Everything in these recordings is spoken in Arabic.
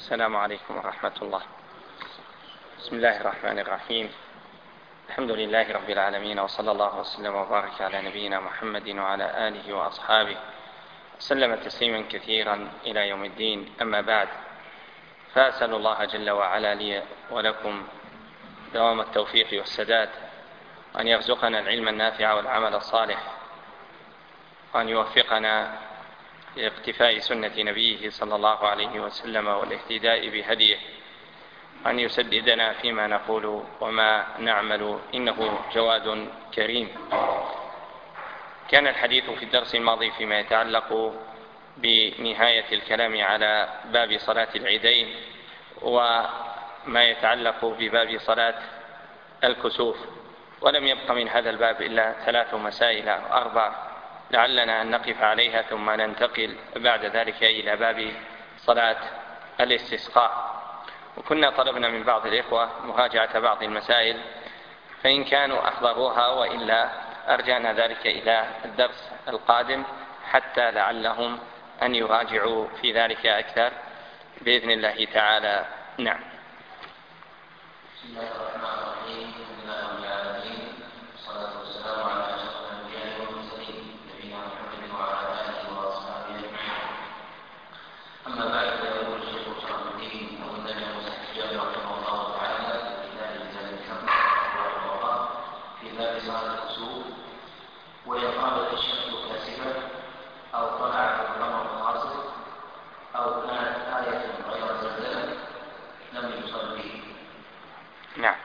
السلام عليكم ورحمة الله. بسم الله الرحمن الرحيم. الحمد لله رب العالمين، وصلى الله وسلم وبارك على نبينا محمد وعلى آله وأصحابه وسلم تسليما كثيرا إلى يوم الدين. أما بعد، فأسأل الله جل وعلا لي ولكم دوام التوفيق والسداد، وأن يرزقنا العلم النافع والعمل الصالح، وأن يوفقنا لاقتفاء سنة نبيه صلى الله عليه وسلم والاهتداء بهديه، وأن يسددنا فيما نقول وما نعمل، إنه جواد كريم. كان الحديث في الدرس الماضي فيما يتعلق بنهاية الكلام على باب صلاة العيدين وما يتعلق بباب صلاة الكسوف، ولم يبق من هذا الباب إلا 3 مسائل أو 4 لعلنا أن نقف عليها، ثم ننتقل بعد ذلك إلى باب صلاة الاستسقاء. وكنا طلبنا من بعض الإخوة مراجعة بعض المسائل، فإن كانوا أحضروها وإلا أرجعنا ذلك إلى الدرس القادم حتى لعلهم أن يراجعوا في ذلك أكثر بإذن الله تعالى. نعم. بسم الله الرحمن الرحيم. الحمد لله رب العالمين، والصلاة والسلام على أشرف الأنبياء والمرسلين نبينا محمد وعلى آله وأصحابه أجمعين. أما بعد، فيقول الشيخ شرف الدين أبو النجم السحجي رحمه الله تعالى في كتاب ميزان الحق رحمه الله في باب صلاة الكسوف: وإن غابت الشمس كاسفة أو طلعت القمر خاسف أو كانت آية غير زلزلة لم يصلي. نعم.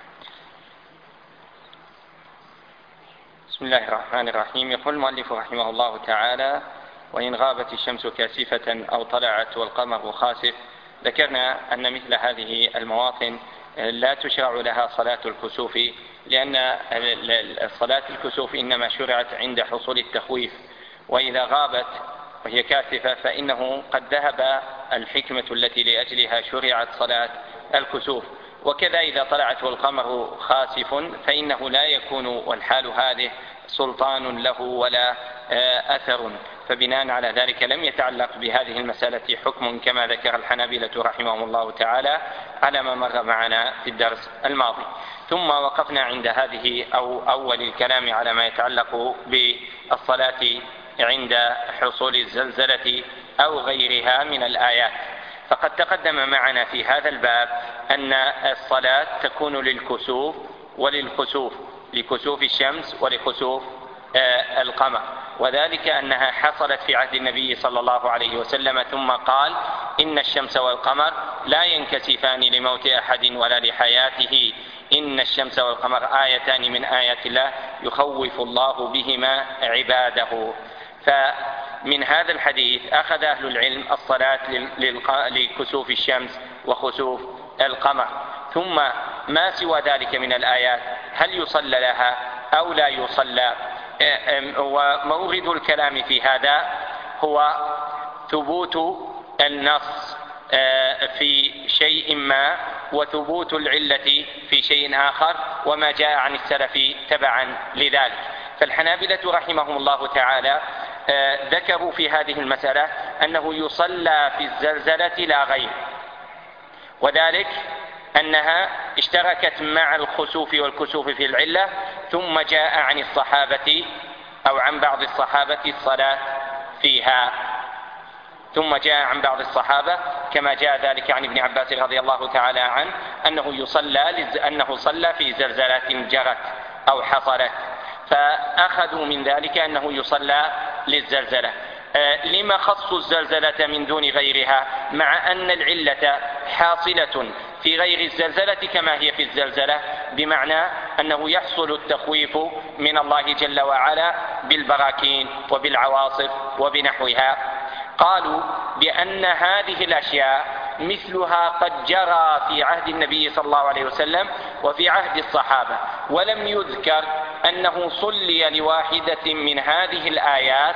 بسم الله الرحمن الرحيم. يقول المؤلف رحمه الله تعالى: وإن غابت الشمس كاسفة أو طلعت والقمر خاسف. ذكرنا أن مثل هذه المواطن لا تشرع لها صلاة الكسوف، لأن صلاة الكسوف إنما شرعت عند حصول التخويف، وإذا غابت وهي كاسفة فإنه قد ذهب الحكمة التي لأجلها شرعت صلاة الكسوف. وكذا إذا طلعت والقمر خاسف فإنه لا يكون والحال هذه سلطان له ولا أثر، فبناء على ذلك لم يتعلق بهذه المسألة حكم كما ذكر الحنابلة رحمهم الله تعالى على ما مر معنا في الدرس الماضي. ثم وقفنا عند هذه أو أول الكلام على ما يتعلق بالصلاة عند حصول الزلزلة أو غيرها من الآيات. فقد تقدم معنا في هذا الباب أن الصلاة تكون للكسوف وللخسوف، لكسوف الشمس ولخسوف القمر، وذلك أنها حصلت في عهد النبي صلى الله عليه وسلم، ثم قال: إن الشمس والقمر لا ينكسفان لموت أحد ولا لحياته، إن الشمس والقمر آيتان من آيات الله يخوف الله بهما عباده. فمن هذا الحديث أخذ أهل العلم الصلاة لكسوف الشمس وخسوف القمر، ثم ما سوى ذلك من الآيات هل يصلى لها أو لا يصلى. ومورد الكلام في هذا هو ثبوت النص في شيء ما وثبوت العلة في شيء آخر، وما جاء عن السلف تبعا لذلك. فالحنابلة رحمهم الله تعالى ذكروا في هذه المسألة أنه يصلى في الزلزلة لا غير، وذلك أنها اشتركت مع الخسوف والكسوف في العلة، ثم جاء عن الصحابة أو عن بعض الصحابة الصلاة فيها، ثم جاء عن بعض الصحابة كما جاء ذلك عن ابن عباس رضي الله تعالى عنه أنه صلى في زلزلة جرت أو حصلت، فأخذوا من ذلك أنه يصلى للزلزلة. لما خصوا الزلزلة من دون غيرها مع أن العلة حاصلة في غير الزلزلة كما هي في الزلزلة، بمعنى أنه يحصل التخويف من الله جل وعلا بالبراكين وبالعواصف وبنحوها. قالوا بأن هذه الأشياء مثلها قد جرى في عهد النبي صلى الله عليه وسلم وفي عهد الصحابة، ولم يذكر أنه صلي لواحدة من هذه الآيات،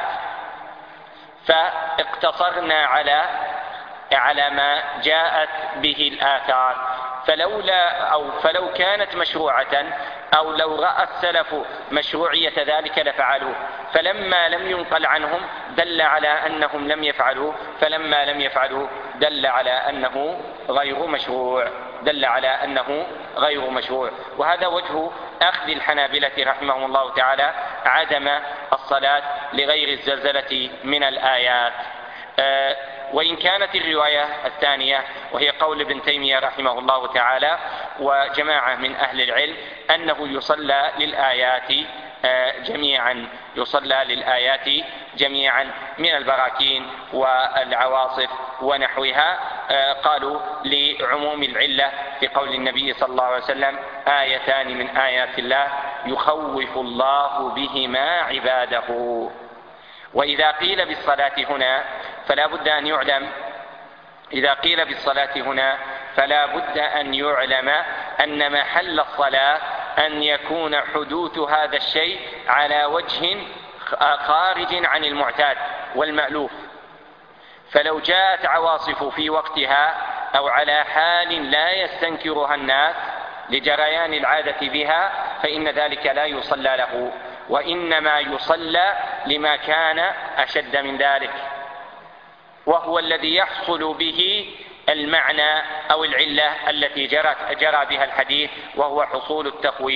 فاقتصرنا على ما جاءت به الآثار. فلو كانت مشروعة أو لو رأى السلف مشروعية ذلك لفعلوه، فلما لم ينقل عنهم دل على أنهم لم يفعلوا، فلما لم يفعلوا دل على أنه غير مشروع. وهذا وجه أخذ الحنابلة رحمهم الله تعالى عدم الصلاة لغير الزلزلة من الآيات. وإن كانت الرواية الثانية وهي قول ابن تيمية رحمه الله تعالى وجماعة من أهل العلم أنه يصلى للآيات جميعا من البراكين والعواصف ونحوها، قالوا لعموم العلة في قول النبي صلى الله عليه وسلم: آيتان من آيات الله يخوف الله بهما عباده. وإذا قيل بالصلاة هنا فلا بد أن يعلم أن محل الصلاة أن يكون حدوث هذا الشيء على وجه خارج عن المعتاد والمألوف. فلو جاءت عواصف في وقتها أو على حال لا يستنكرها الناس لجريان العادة بها فإن ذلك لا يصلى له، وإنما يصلى لما كان أشد من ذلك، وهو الذي يحصل به المعنى أو العلة التي جرى بها الحديث، وهو حصول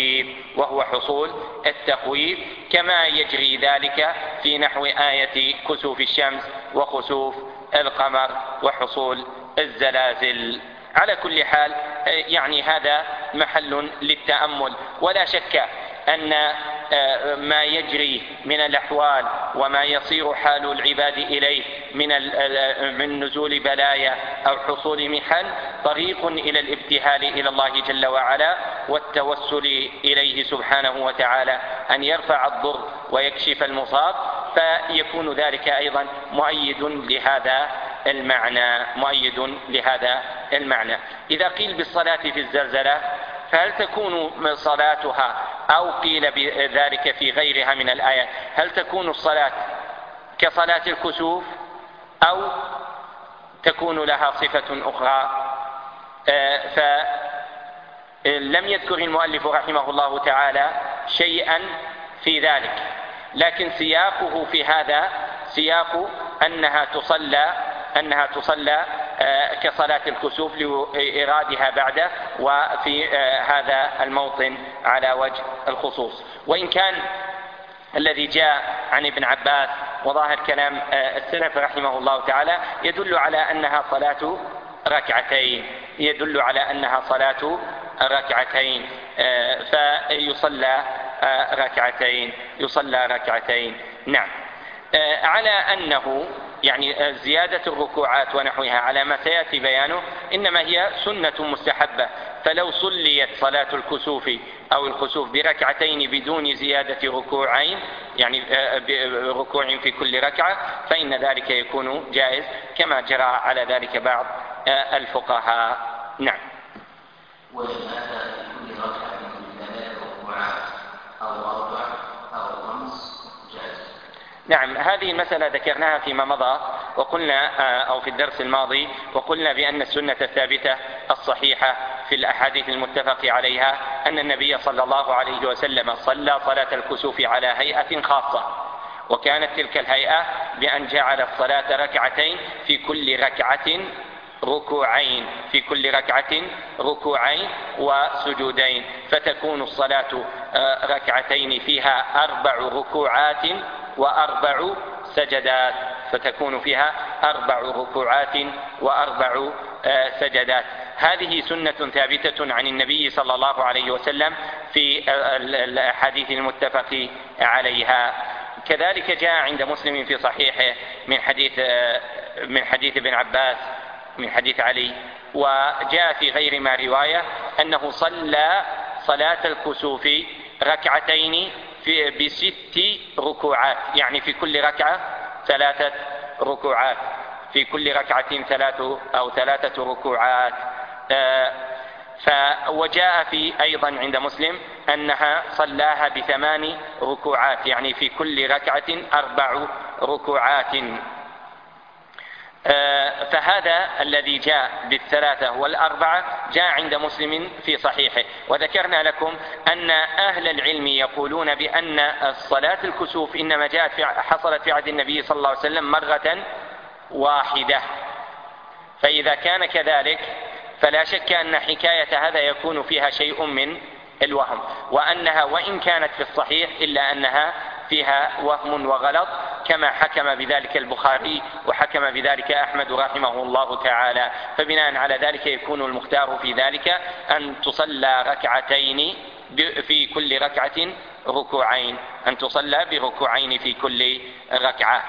التخويف كما يجري ذلك في نحو آية كسوف الشمس وخسوف القمر وحصول الزلازل. على كل حال يعني هذا محل للتأمل، ولا شك أن ما يجري من الأحوال وما يصير حال العباد إليه من نزول بلايا أو حصول محن طريق إلى الابتهال إلى الله جل وعلا والتوسل إليه سبحانه وتعالى أن يرفع الضر ويكشف المصاب، فيكون ذلك أيضا مؤيد لهذا المعنى. إذا قيل بالصلاة في الزلزلة فهل تكون صلاتها، أو قيل بذلك في غيرها من الآيات، هل تكون الصلاة كصلاة الكسوف أو تكون لها صفة أخرى؟ فلم يذكر المؤلف رحمه الله تعالى شيئا في ذلك، لكن سياقه في هذا سياق أنها تصلى كصلاة الكسوف لإرادها بعده وفي هذا الموطن على وجه الخصوص. وإن كان الذي جاء عن ابن عباس وظاهر كلام السلف رحمه الله تعالى يدل على أنها صلاة ركعتين، فيصلى ركعتين. نعم. على أنه يعني زيادة الركوعات ونحوها على ما سيأتي بيانه إنما هي سنة مستحبة، فلو صليت صلاة الكسوف أو الخسوف بركعتين بدون زيادة ركوعين، يعني ركوع في كل ركعة، فإن ذلك يكون جائز كما جرى على ذلك بعض الفقهاء. نعم. ولماذا في كل ركعة من 3 ركوعات أو 4 أو 5 جائز؟ نعم، هذه المسألة ذكرناها فيما مضى وقلنا أو في الدرس الماضي، وقلنا بأن السنة الثابتة الصحيحة في الأحاديث المتفق عليها أن النبي صلى الله عليه وسلم صلى صلاة الكسوف على هيئة خاصة، وكانت تلك الهيئة بأن جعل الصلاة ركعتين في كل ركعة ركوعين وسجودين، فتكون الصلاة ركعتين فيها 4 ركوعات و4 سجدات، هذه سنة ثابتة عن النبي صلى الله عليه وسلم في الأحاديث المتفق عليها. كذلك جاء عند مسلم في صحيحه من حديث ابن عباس من حديث علي، وجاء في غير ما رواية أنه صلى صلاة الكسوف ركعتين ب6 ركوعات، يعني في كل ركعة 3 ركوعات، في كل ركعة 3 ركوعات. وجاء في أيضا عند مسلم أنها صلاها ب8 ركوعات، يعني في كل ركعة 4 ركوعات. فهذا الذي جاء ب3 وال4 جاء عند مسلم في صحيحه. وذكرنا لكم أن أهل العلم يقولون بأن الصلاة الكسوف إنما حصلت في عهد النبي صلى الله عليه وسلم مرة واحدة، فإذا كان كذلك فلا شك أن حكاية هذا يكون فيها شيء من الوهم، وأنها وإن كانت في الصحيح إلا أنها فيها وهم وغلط، كما حكم بذلك البخاري وحكم بذلك أحمد رحمه الله تعالى. فبناء على ذلك يكون المختار في ذلك أن تصلى ركعتين في كل ركعة ركوعين، أن تصلى بركوعين في كل ركعة.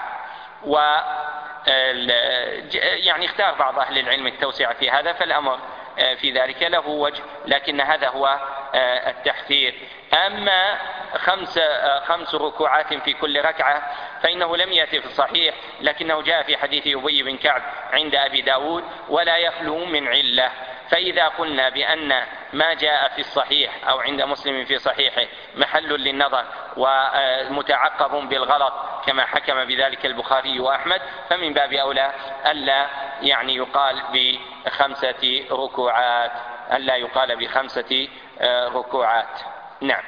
يعني اختار بعض أهل العلم التوسعة في هذا، فالأمر في ذلك له وجه، لكن هذا هو التحذير. أما 5 ركوعات في كل ركعة فإنه لم يأتي في الصحيح، لكنه جاء في حديث أبي بن كعب عند أبي داود ولا يخلو من علة. فإذا قلنا بأن ما جاء في الصحيح أو عند مسلم في صحيحه محل للنظر ومتعقب بالغلط كما حكم بذلك البخاري وأحمد، فمن باب أولى ألا يعني يقال ب5 ركوعات، ألا يقال ب5 ركوعات. نعم.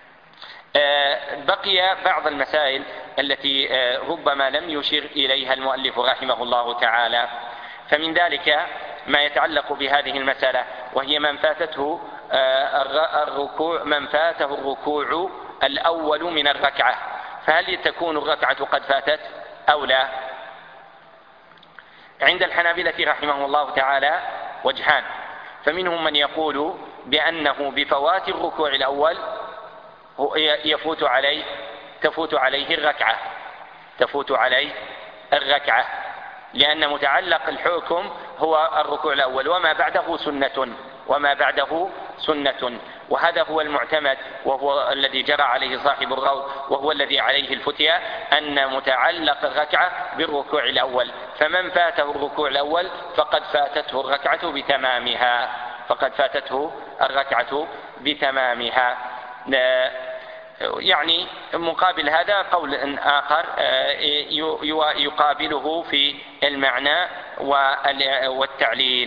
بقي بعض المسائل التي ربما لم يشر إليها المؤلف رحمه الله تعالى، فمن ذلك ما يتعلق بهذه المسألة، وهي من فاته الركوع الأول من الركعة، فهل تكون الركعة قد فاتت أو لا؟ عند الحنابلة رحمه الله تعالى وجهان، فمنهم من يقول بأنه بفوات الركوع الأول تفوت عليه الركعة، لأن متعلق الحكم هو الركوع الأول وما بعده سنة، وهذا هو المعتمد وهو الذي جرى عليه صاحب الروض، وهو الذي عليه الفتية أن متعلق الركعة بالركوع الأول، فمن فاته الركوع الأول فقد فاتته الركعة بتمامها. يعني مقابل هذا قول آخر يقابله في المعنى والتعليل.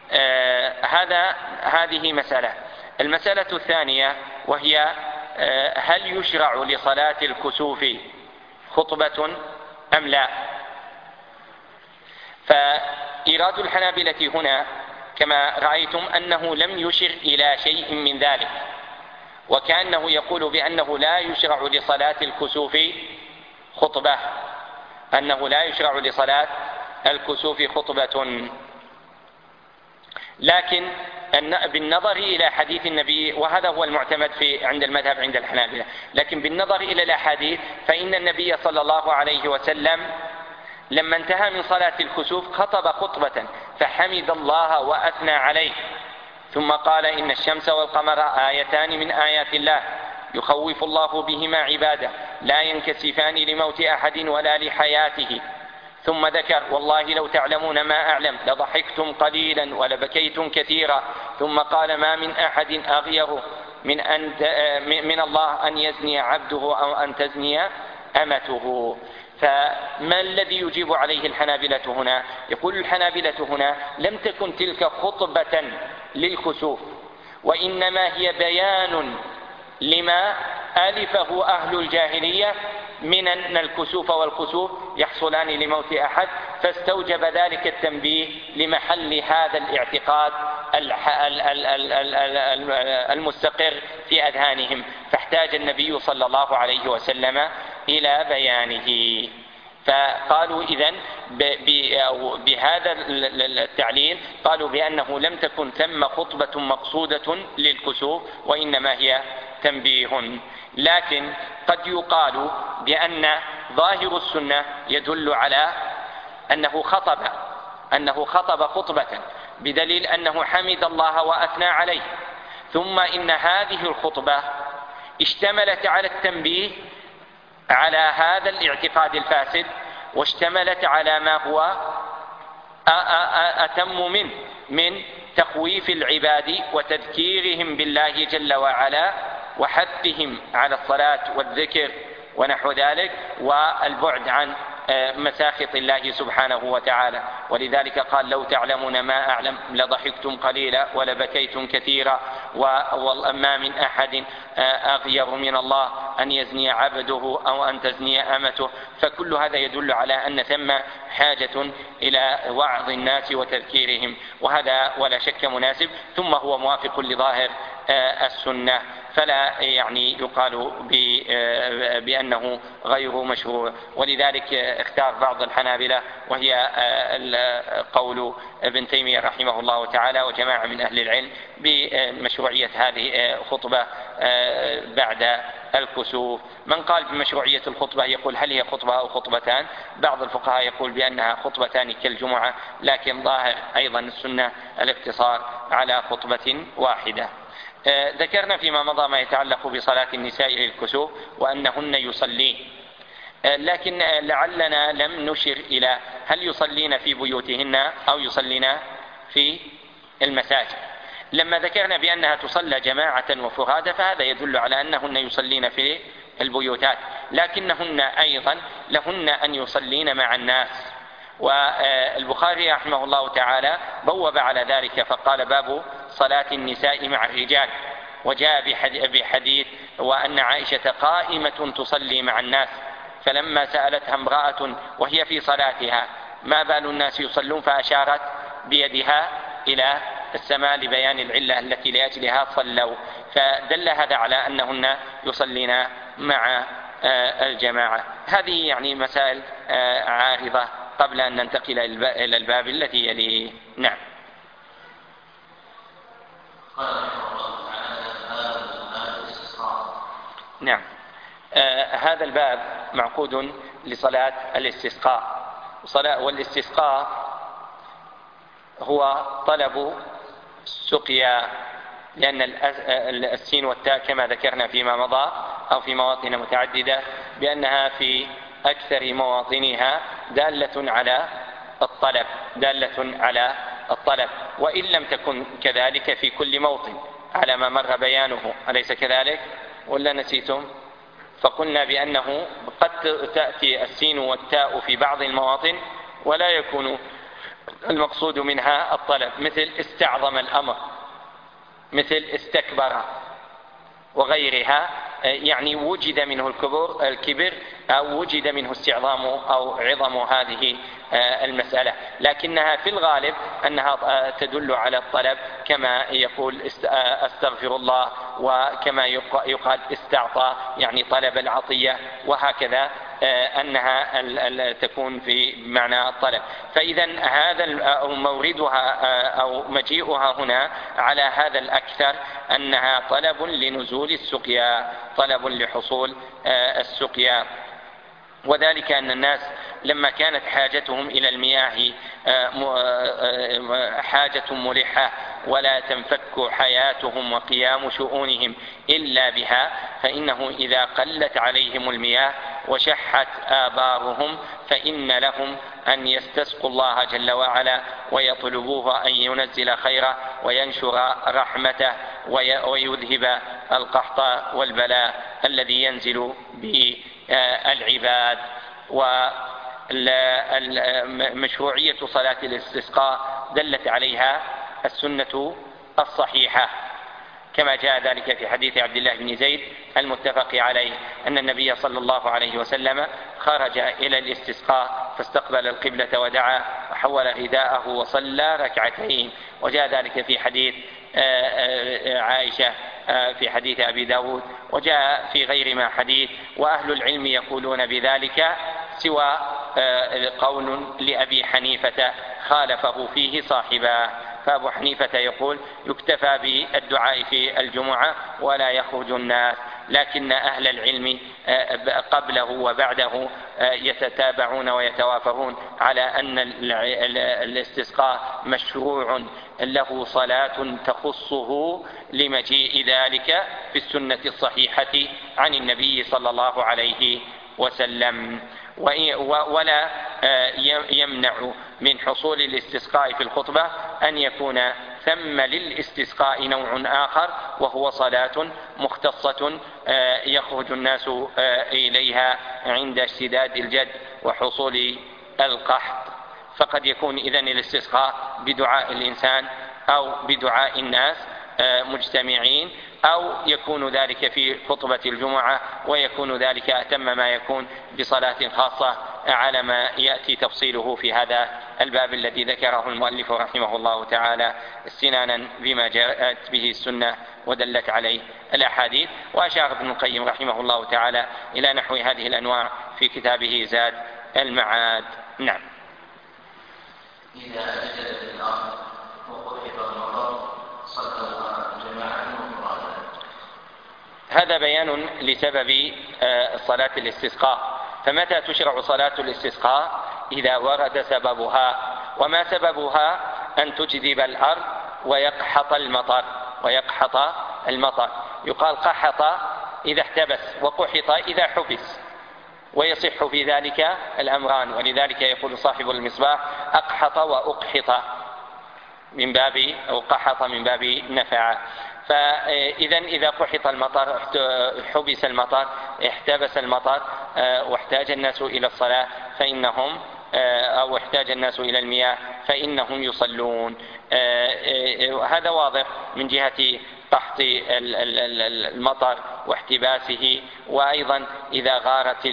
هذه مسألة. المسألة الثانية وهي هل يشرع لصلاة الكسوف خطبة أم لا؟ فإيراد الحنابلة هنا كما رأيتم أنه لم يشر إلى شيء من ذلك، وكأنه يقول بأنه لا يشرع لصلاة الكسوف خطبة، لكن بالنظر إلى حديث النبي، وهذا هو المعتمد عند المذهب عند الحنابلة، لكن بالنظر إلى الأحاديث فإن النبي صلى الله عليه وسلم لما انتهى من صلاة الكسوف خطب خطبة فحمد الله وأثنى عليه، ثم قال إن الشمس والقمر آيتان من آيات الله يخوف الله بهما عباده لا ينكسفان لموت أحد ولا لحياته، ثم ذكر والله لو تعلمون ما أعلم لضحكتم قليلا ولبكيتم كثيرا، ثم قال ما من أحد أغير من الله أن يزني عبده أو أن تزني أمته. فما الذي يجيب عليه الحنابلة هنا؟ يقول الحنابلة هنا لم تكن تلك خطبة للكسوف، وإنما هي بيان لما ألفه أهل الجاهلية من أن الكسوف والخسوف يحصلان لموت أحد، فاستوجب ذلك التنبيه لمحل هذا الاعتقاد المستقر في أذهانهم، فاحتاج النبي صلى الله عليه وسلم إلى بيانه. فقالوا إذن بهذا التعليل قالوا بأنه لم تكن ثم خطبة مقصودة للكسوف، وإنما هي تنبيه. لكن قد يقال بأن ظاهر السنة يدل على أنه خطب خطبة، بدليل أنه حمد الله وأثنى عليه، ثم إن هذه الخطبة اشتملت على التنبيه على هذا الاعتقاد الفاسد، واشتملت على ما هو أتم من تخويف العباد وتذكيرهم بالله جل وعلا وحثهم على الصلاة والذكر ونحو ذلك، والبعد عن مساخط الله سبحانه وتعالى. ولذلك قال: لو تعلمون ما أعلم لضحكتم قليلا ولبكيتم كثيرا، وما من أحد أغير من الله أن يزني عبده أو أن تزني أمته. فكل هذا يدل على أن ثم حاجة إلى وعظ الناس وتذكيرهم، وهذا ولا شك مناسب، ثم هو موافق لظاهر السنة، فلا يعني يقال بأنه غير مشروع. ولذلك اختار بعض الحنابلة، وهي قول ابن تيمية رحمه الله تعالى وجماعة من أهل العلم، بمشروعية هذه خطبة بعد الكسوف. من قال بمشروعية الخطبة يقول: هل هي خطبة أو خطبتان؟ بعض الفقهاء يقول بأنها خطبتان كالجمعة، لكن ظاهر أيضا السنة الاقتصار على خطبة واحدة. ذكرنا فيما مضى ما يتعلق بصلاة النساء للكسوف وأنهن يصلين، لكن لعلنا لم نشر إلى هل يصلين في بيوتهن أو يصلين في المساجد. لما ذكرنا بأنها تصلى جماعة وفرادى فهذا يدل على أنهن يصلين في البيوتات، لكنهن أيضا لهن أن يصلين مع الناس. والبخاري رحمه الله تعالى بوب على ذلك فقال: باب صلاة النساء مع الرجال. وجاء بحديث: وأن عائشة قائمة تصلي مع الناس، فلما سألتها امرأة وهي في صلاتها: ما بال الناس يصلون؟ فأشارت بيدها إلى السماء لبيان العلة التي لأجلها صلوا. فدل هذا على أنهن يصلين مع الجماعة. هذه يعني مسائل عارضة قبل أن ننتقل إلى الباب الذي يليه. نعم. نعم. هذا الباب معقود لصلاة الاستسقاء. والاستسقاء هو طلب سقيا، لأن السين والتاء كما ذكرنا فيما مضى أو في مواطن متعددة بأنها في أكثر مواطنها دالة على الطلب، وإن لم تكن كذلك في كل موطن على ما مر بيانه، أليس كذلك؟ ولا نسيتم؟ فقلنا بأنه قد تأتي السين والتاء في بعض المواطن ولا يكون المقصود منها الطلب، مثل استعظم الأمر، مثل استكبر وغيرها، يعني وجد منه الكبر أو وجد منه استعظام أو عظم هذه المسألة، لكنها في الغالب أنها تدل على الطلب، كما يقول استغفر الله، وكما يقال استعطى يعني طلب العطية، وهكذا أنها تكون في معنى الطلب. فإذا هذا موردها أو مجيئها هنا على هذا الأكثر أنها طلب لنزول السقيا، طلب لحصول السقيا. وذلك أن الناس لما كانت حاجتهم إلى المياه حاجة ملحة ولا تنفك حياتهم وقيام شؤونهم إلا بها، فإنه إذا قلت عليهم المياه وشحت آبارهم فإن لهم أن يستسقوا الله جل وعلا ويطلبوه أن ينزل خيره وينشر رحمته ويذهب القحط والبلاء الذي ينزل بالعباد. ومشروعية صلاة الاستسقاء دلت عليها السنة الصحيحة، كما جاء ذلك في حديث عبد الله بن زيد المتفق عليه أن النبي صلى الله عليه وسلم خرج إلى الاستسقاء فاستقبل القبلة ودعا وحول رداءه وصلى ركعتين. وجاء ذلك في حديث عائشة في حديث أبي داود، وجاء في غير ما حديث. وأهل العلم يقولون بذلك سوى قول لأبي حنيفة خالفه فيه صاحبه، فأبو حنيفة يقول يكتفى بالدعاء في الجمعة ولا يخرج الناس، لكن أهل العلم قبله وبعده يتتابعون ويتوافرون على أن الاستسقاء مشروع له صلاة تخصه لمجيء ذلك في السنة الصحيحة عن النبي صلى الله عليه وسلم. ولا يمنع من حصول الاستسقاء في الخطبة أن يكون ثم للاستسقاء نوع آخر، وهو صلاة مختصة يخرج الناس إليها عند اشتداد الجد وحصول القحط. فقد يكون إذن الاستسقاء بدعاء الإنسان أو بدعاء الناس مجتمعين، أو يكون ذلك في خطبة الجمعة، ويكون ذلك أتم ما يكون بصلاة خاصة على ما يأتي تفصيله في هذا الباب الذي ذكره المؤلف رحمه الله تعالى استنانا بما جاءت به السنة ودلت عليه الأحاديث. وأشار ابن القيم رحمه الله تعالى إلى نحو هذه الأنواع في كتابه زاد المعاد. نعم. إذا أجدت الأرض وقحط المطر صلى جماعة وفرادا. هذا بيان لسبب صلاة الاستسقاء. فمتى تشرع صلاة الاستسقاء؟ إذا ورد سببها. وما سببها؟ أن تجذب الأرض ويقحط المطر. يقال قحط إذا احتبس، وقحط إذا حبس، ويصح في ذلك الأمران. ولذلك يقول صاحب المصباح: أقحط وأقحط، من باب أو قحط من باب نفع. إذا قحط المطر، حبس المطر، احتبس المطر، واحتاج الناس إلى الصلاة فإنهم أو احتاج الناس إلى المياه فإنهم يصلون. هذا واضح من جهة قحط المطر واحتباسه. وأيضا إذا غارت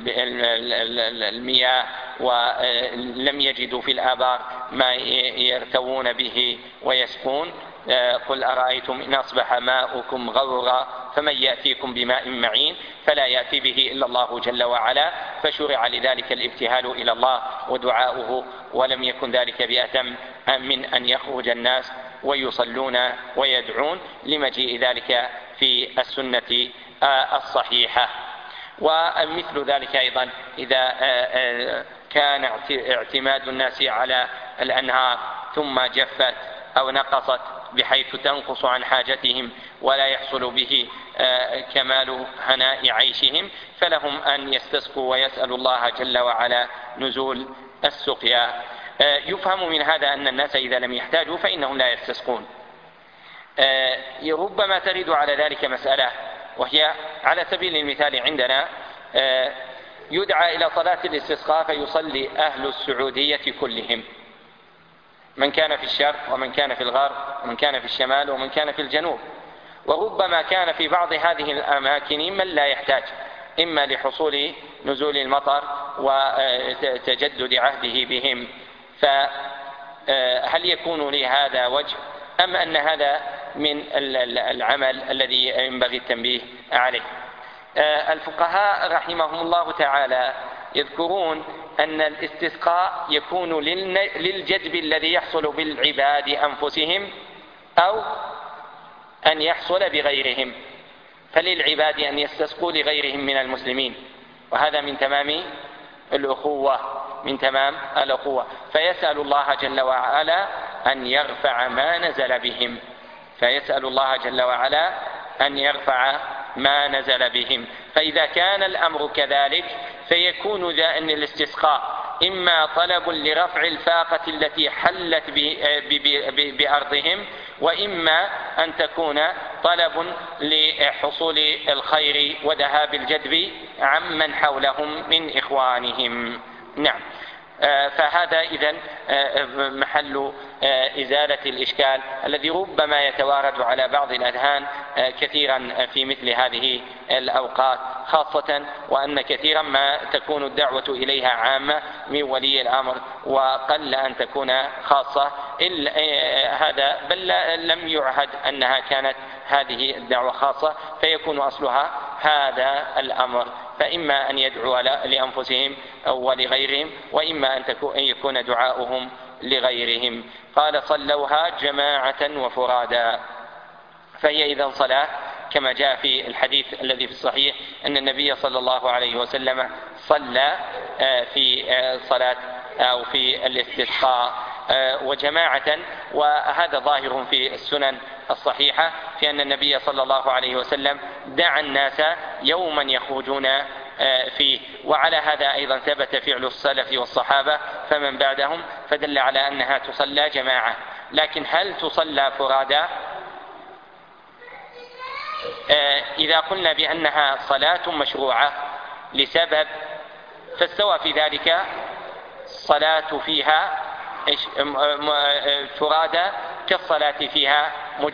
المياه ولم يجدوا في الآبار ما يرتوون به ويسقون: قل أرأيتم إن أصبح ماؤكم غورا فمن يأتيكم بماء معين، فلا يأتي به إلا الله جل وعلا. فشرع لذلك الابتهال إلى الله ودعاؤه، ولم يكن ذلك بأتم من أن يخرج الناس ويصلون ويدعون لمجيء ذلك في السنة الصحيحة. ومثل ذلك أيضا إذا كان اعتماد الناس على الأنهار ثم جفت أو نقصت بحيث تنقص عن حاجتهم ولا يحصل به كمال هناء عيشهم، فلهم أن يستسقوا ويسألوا الله جل وعلا نزول السقيا. يفهم من هذا أن الناس إذا لم يحتاجوا فإنهم لا يستسقون. ربما ترد على ذلك مسألة، وهي على سبيل المثال عندنا يدعى إلى صلاة الاستسقاء فيصلي أهل السعودية كلهم، من كان في الشرق ومن كان في الغرب ومن كان في الشمال ومن كان في الجنوب. وربما كان في بعض هذه الأماكن من لا يحتاج، إما لحصول نزول المطر وتجدد عهده بهم، فهل يكون لهذا وجه أم أن هذا من العمل الذي ينبغي التنبيه عليه؟ الفقهاء رحمهم الله تعالى يذكرون أن الاستسقاء يكون للجذب الذي يحصل بالعباد أنفسهم أو أن يحصل بغيرهم. فللعباد أن يستسقوا لغيرهم من المسلمين، وهذا من تمام الأخوة، فيسأل الله جل وعلا أن يرفع ما نزل بهم. فإذا كان الأمر كذلك فيكون أن الاستسقاء إما طلب لرفع الفاقة التي حلت بأرضهم، وإما أن تكون طلب لحصول الخير وذهاب الجدب عمن حولهم من إخوانهم. نعم. فهذا إذن محل إزالة الإشكال الذي ربما يتوارد على بعض الأذهان كثيرا في مثل هذه الأوقات، خاصة وأن كثيرا ما تكون الدعوة إليها عامة من ولي الأمر، وقل أن تكون خاصة هذا، بل لم يعهد أنها كانت هذه الدعوة خاصة، فيكون أصلها هذا الأمر. فإما أن يدعو لأنفسهم ولغيرهم، وإما أن يكون دعاؤهم لغيرهم. قال: صلوها جماعة وفرادا. فهي إذا صلاة كما جاء في الحديث الذي في الصحيح أن النبي صلى الله عليه وسلم صلى في صلاة أو في الاستسقاء وجماعة. وهذا ظاهر في السنن الصحيحة في أن النبي صلى الله عليه وسلم دعا الناس يوما يخرجون فيه. وعلى هذا أيضا ثبت فعل السلف والصحابة فمن بعدهم، فدل على أنها تصلى جماعة. لكن هل تصلى فرادا؟ إذا قلنا بأنها صلاة مشروعة لسبب فاستوى في ذلك الصلاة فيها فرادى كالصلاة فيها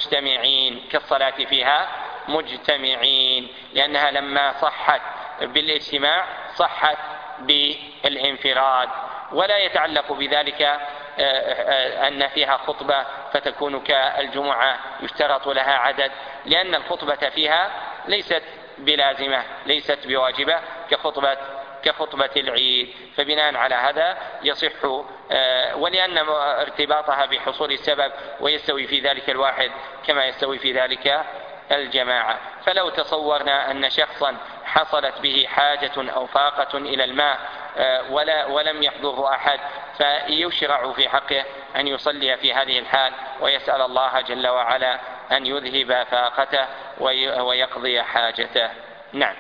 مجتمعين، لأنها لما صحت بالاجتماع صحت بالانفراد. ولا يتعلق بذلك أن فيها خطبة فتكون كالجمعة يشترط لها عدد، لأن الخطبة فيها ليست بلازمة، ليست بواجبة كخطبة العيد. فبناء على هذا يصح، ولأن ارتباطها بحصول السبب ويستوي في ذلك الواحد كما يستوي في ذلك الجماعة. فلو تصورنا أن شخصا حصلت به حاجة أو فاقة إلى الماء ولم يحضره أحد، فيشرع في حقه أن يصلي في هذه الحال ويسأل الله جل وعلا أن يذهب فاقته ويقضي حاجته. نعم.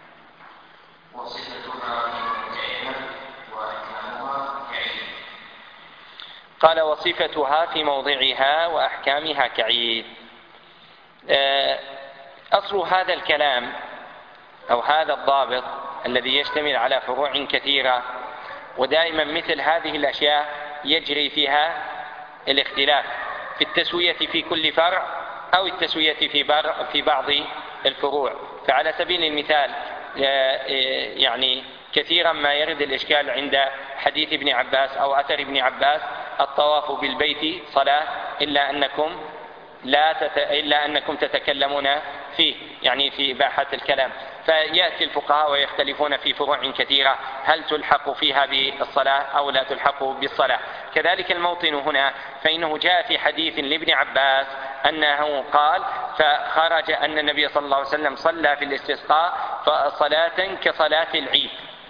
قال وصفتها في موضعها وأحكامها كعيد. أصل هذا الكلام أو هذا الضابط الذي يشتمل على فروع كثيرة، ودائما مثل هذه الأشياء يجري فيها الاختلاف في التسوية في كل فرع أو التسوية في بعض الفروع. فعلى سبيل المثال يعني كثيرا ما يرد الإشكال عند حديث ابن عباس أو أثر ابن عباس: الطواف بالبيت صلاة إلا أنكم تتكلمون فيه، يعني في إباحة الكلام. فيأتي الفقهاء ويختلفون في فروع كثيرة، هل تلحق فيها بالصلاة أو لا تلحق بالصلاة. كذلك الموطن هنا، فإنه جاء في حديث لابن عباس أنه قال: فخرج أن النبي صلى الله عليه وسلم صلى في الاستسقاء صلاة كصلاة العيد.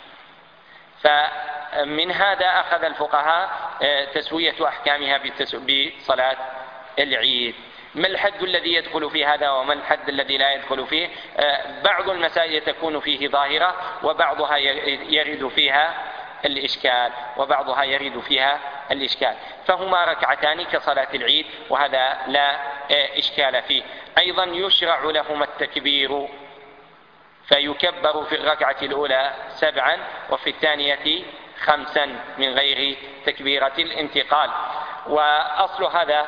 فمن هذا أخذ الفقهاء تسوية أحكامها بصلاة العيد. ما الحد الذي يدخل في هذا وما الحد الذي لا يدخل فيه؟ بعض المسائل تكون فيه ظاهرة وبعضها يرد فيها الإشكال، فهما ركعتان كصلاة العيد، وهذا لا إشكال فيه. أيضا يشرع لهما التكبير، فيكبر في الركعة الأولى 7 وفي الثانية 5 من غير تكبيرة الانتقال. وأصل هذا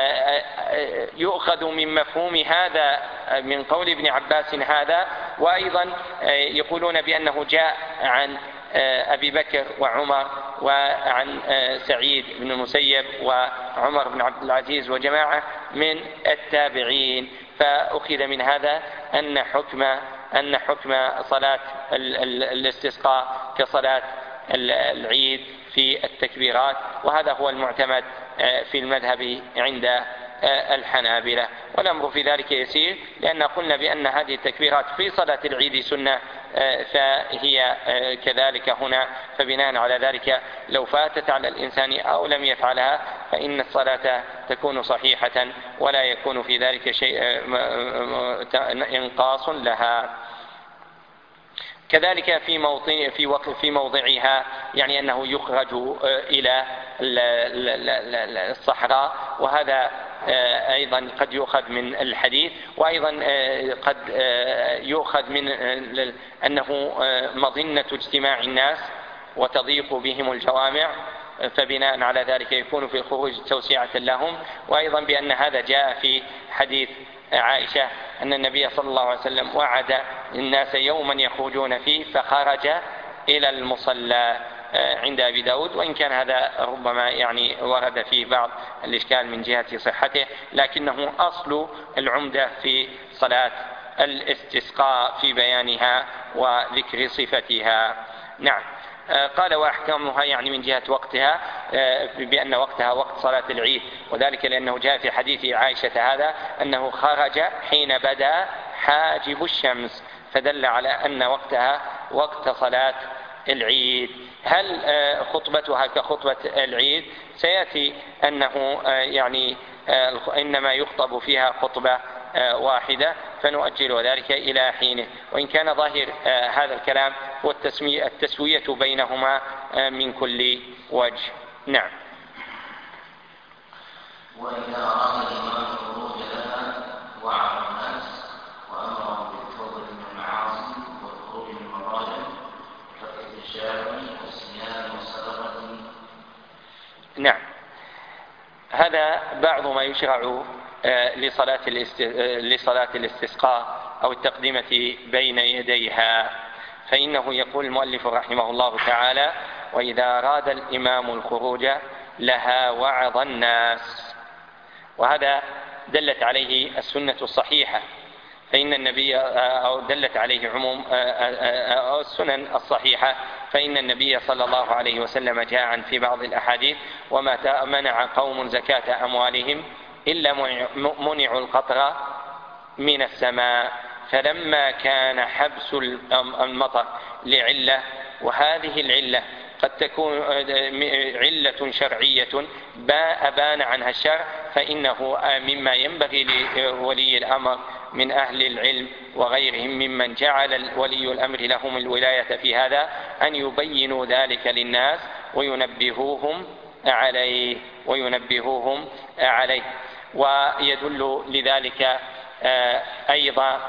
يؤخذ من مفهوم هذا من قول ابن عباس هذا. وأيضا يقولون بأنه جاء عن أبي بكر وعمر وعن سعيد بن المسيب وعمر بن عبد العزيز وجماعة من التابعين، فأخذ من هذا أن حكم صلاة الاستسقاء كصلاة العيد في التكبيرات، وهذا هو المعتمد في المذهب عند الحنابلة. والأمر في ذلك يسير، لأن قلنا بأن هذه التكبيرات في صلاة العيد سنة، فهي كذلك هنا. فبناء على ذلك لو فاتت على الإنسان أو لم يفعلها فإن الصلاة تكون صحيحة ولا يكون في ذلك شيء إنقاص لها. كذلك في موضعها، يعني أنه يخرج إلى الصحراء، وهذا أيضا قد يؤخذ من الحديث، وأيضا قد يؤخذ من أنه مظنة اجتماع الناس وتضيق بهم الجوامع، فبناء على ذلك يكون في الخروج توسعة لهم. وأيضا بأن هذا جاء في حديث عائشة أن النبي صلى الله عليه وسلم وعد الناس يوما يخرجون فيه فخرج إلى المصلى عند أبي داود، وإن كان هذا ربما يعني ورد فيه بعض الإشكال من جهة صحته، لكنه أصل العمدة في صلاة الاستسقاء في بيانها وذكر صفتها. نعم. قال وأحكامها، يعني من جهة وقتها، بأن وقتها وقت صلاة العيد، وذلك لأنه جاء في حديث عائشة هذا أنه خرج حين بدا حاجب الشمس، فدل على أن وقتها وقت صلاة العيد. هل خطبتها كخطبة العيد؟ سيأتي أنه يعني إنما يخطب فيها خطبة واحدة، فنؤجل ذلك إلى حينه. وإن كان ظاهر هذا الكلام هو التسوية بينهما من كل وجه. نعم. وإذا أراد الإمام الخروج لها وعظ الناس وأمرهم بالتوبة من المعاصي والخروج من المظالم فاستشار هذا بعض ما يشرع لصلاة الاستسقاء أو التقدمة بين يديها. فإنه يقول المؤلف رحمه الله تعالى: وإذا أراد الإمام الخروج لها وعظ الناس. وهذا دلت عليه السنة الصحيحة، فإن النبي أو دلت عليه عموم السنن الصحيحة، فإن النبي صلى الله عليه وسلم جاء في بعض الأحاديث: وما منع قوم زكاة أموالهم إلا منعوا القطر من السماء. فلما كان حبس المطر لعلة، وهذه العلة قد تكون علة شرعية أبان عنها الشرع، فإنه مما ينبغي لولي الأمر من أهل العلم وغيرهم ممن جعل ولي الأمر لهم الولاية في هذا أن يبينوا ذلك للناس وينبهوهم عليه. ويدل لذلك أيضا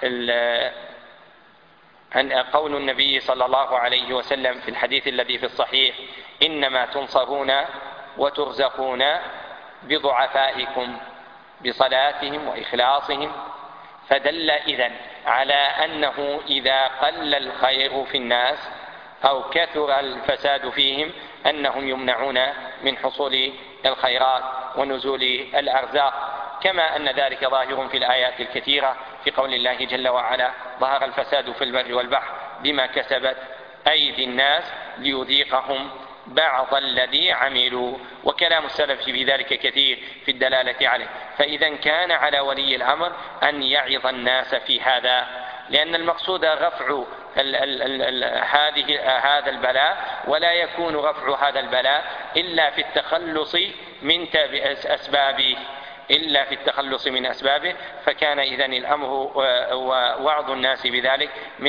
قول النبي صلى الله عليه وسلم في الحديث الذي في الصحيح: إنما تنصرون وترزقون بضعفائكم بصلاتهم وإخلاصهم. فدل إذن على أنه إذا قل الخير في الناس أو كثر الفساد فيهم أنهم يمنعون من حصول الخيرات ونزول الأرزاق، كما أن ذلك ظاهر في الآيات الكثيرة في قول الله جل وعلا: ظهر الفساد في البر والبحر بما كسبت أيدي الناس ليذيقهم بعض الذي عملوا. وكلام السلف في ذلك كثير في الدلالة عليه. فإذا كان على ولي الأمر أن يعظ الناس في هذا، لأن المقصود رفع هذا البلاء، ولا يكون رفع هذا البلاء إلا في التخلص من أسبابه. فكان إذن الأمر ووعظ الناس بذلك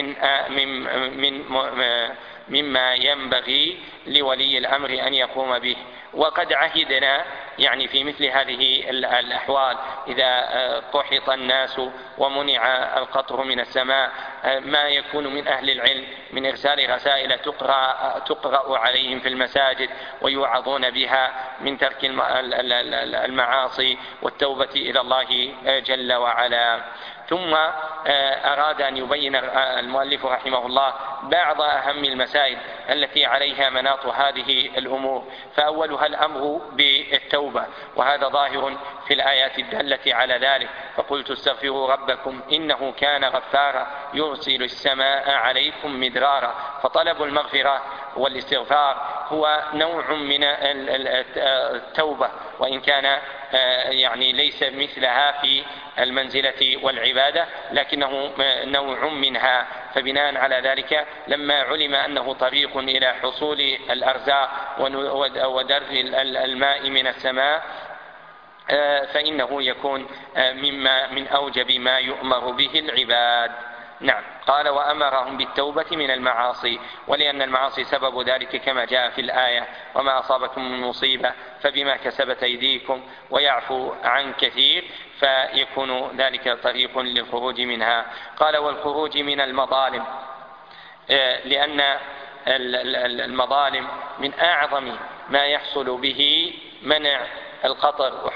مما ينبغي لولي الأمر أن يقوم به. وقد عهدنا يعني في مثل هذه الأحوال إذا قحط الناس ومنع القطر من السماء ما يكون من أهل العلم من إرسال رسائل تقرأ عليهم في المساجد ويوعظون بها من ترك المعاصي والتوبة إلى الله جل وعلا. ثم أراد أن يبين المؤلف رحمه الله بعض أهم المسائل التي عليها مناط هذه الأمور. فأولها الأمر بالتوبة، وهذا ظاهر في الآيات الدالة على ذلك: فقلت استغفروا ربكم إنه كان غفارا يرسل السماء عليكم مدرارا. فطلب المغفرة والاستغفار هو نوع من التوبة، وإن كان يعني ليس مثلها في المنزلة والعبادة، لكنه نوع منها. فبناء على ذلك لما علم أنه طريق إلى حصول الأرزاق ودر الماء من السماء فإنه يكون من أوجب ما يؤمر به العباد. نعم. قال: وأمرهم بالتوبة من المعاصي، ولأن المعاصي سبب ذلك كما جاء في الآية: وما أصابكم من مصيبة فبما كسبت أيديكم ويعفو عن كثير، فيكون ذلك طريق للخروج منها. قال: والخروج من المظالم، لأن المظالم من أعظم ما يحصل به منع القطر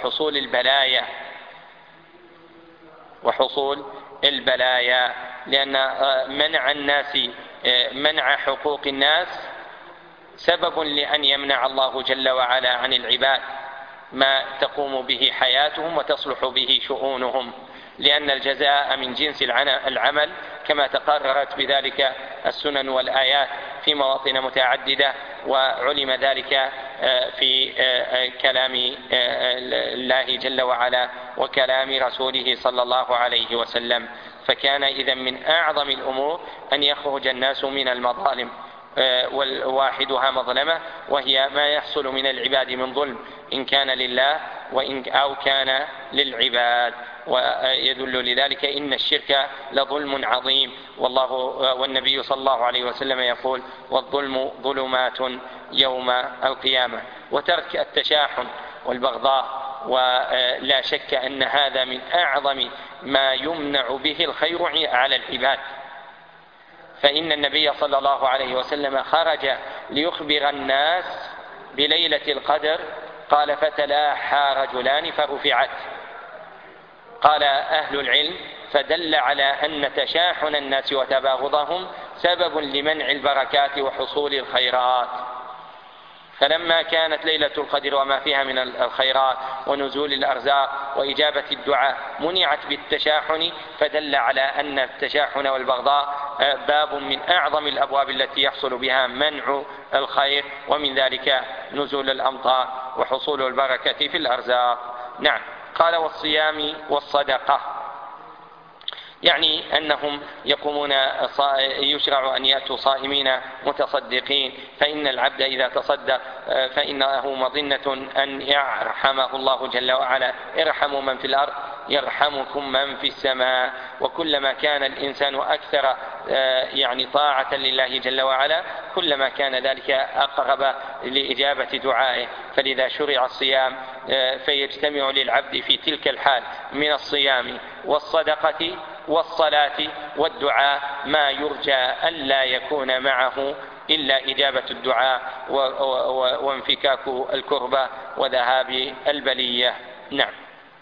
وحصول البلايا، لأن منع حقوق الناس سبب لأن يمنع الله جل وعلا عن العباد ما تقوم به حياتهم وتصلح به شؤونهم، لأن الجزاء من جنس العمل كما تقررت بذلك السنن والآيات في مواطن متعددة، وعلم ذلك في كلام الله جل وعلا وكلام رسوله صلى الله عليه وسلم. فكان إذن من أعظم الأمور أن يخرج الناس من المظالم، والواحدها مظلمة، وهي ما يحصل من العباد من ظلم إن كان لله أو كان للعباد. ويدل لذلك إن الشرك لظلم عظيم، والنبي صلى الله عليه وسلم يقول: والظلم ظلمات يوم القيامة. وترك التشاحن والبغضاء، ولا شك أن هذا من أعظم ما يمنع به الخير على العباد. فإن النبي صلى الله عليه وسلم خرج ليخبر الناس بليلة القدر قال فتلاحى رجلان فرفعت. قال أهل العلم فدل على أن تشاحن الناس وتباغضهم سبب لمنع البركات وحصول الخيرات. فلما كانت ليلة القدر وما فيها من الخيرات ونزول الأرزاق وإجابة الدعاء منعت بالتشاحن، فدل على أن التشاحن والبغضاء باب من أعظم الأبواب التي يحصل بها منع الخير، ومن ذلك نزول الأمطار وحصول البركة في الأرزاق. نعم. قال والصيام والصدقة، يعني أنهم يقومون يشرع أن يأتوا صائمين متصدقين، فإن العبد إذا تصدق فإنه مظنة أن يرحمه الله جل وعلا. ارحموا من في الأرض يرحمكم من في السماء. وكلما كان الإنسان أكثر يعني طاعة لله جل وعلا كلما كان ذلك أقرب لإجابة دعائه. فلذا شرع الصيام فيجتمع للعبد في تلك الحال من الصيام والصدقة والصلاة والدعاء ما يرجى ألا يكون معه إلا إجابة الدعاء وانفكاك الكربة وذهاب البلية. نعم.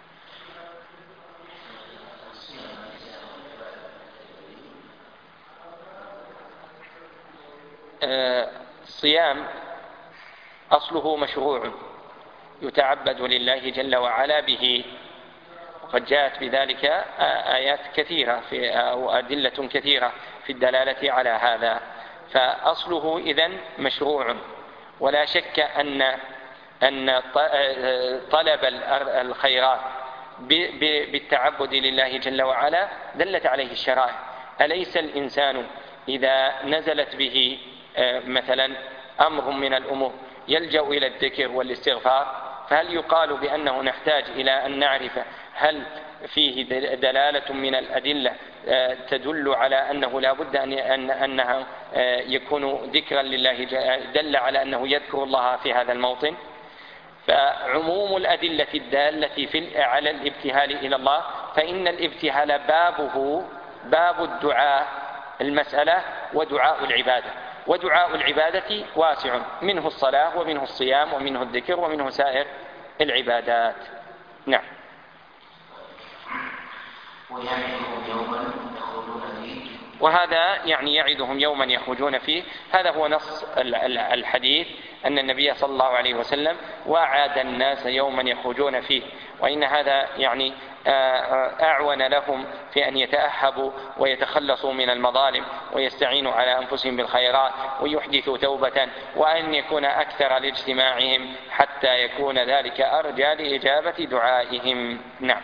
الصيام أصله مشروع يتعبد لله جل وعلا به، وقد جاءت بذلك آيات كثيرة أو أدلة كثيرة في الدلالة على هذا. فأصله إذن مشروع، ولا شك أن طلب الخيرات بالتعبد لله جل وعلا دلت عليه الشرائع. أليس الإنسان إذا نزلت به مثلا أمر من الأمور يلجأ إلى الذكر والاستغفار، فهل يقال بأنه نحتاج إلى أن نعرف هل فيه دلالة من الأدلة تدل على أنه لا بد أنها يكون ذكرا لله، دل على أنه يذكر الله في هذا الموطن؟ فعموم الأدلة الدالة على الابتهال إلى الله، فإن الابتهال باب الدعاء المسألة ودعاء العبادة، ودعاء العبادة واسع، منه الصلاة ومنه الصيام ومنه الذكر ومنه سائر العبادات. نعم. وهذا يعني يعدهم يوما يخرجون فيه، هذا هو نص الحديث أن النبي صلى الله عليه وسلم وعد الناس يوما يخرجون فيه، وإن هذا يعني أعون لهم في أن يتأهبوا ويتخلصوا من المظالم ويستعينوا على أنفسهم بالخيرات ويحدثوا توبة، وأن يكون أكثر لاجتماعهم حتى يكون ذلك أرجى لإجابة دعائهم. نعم.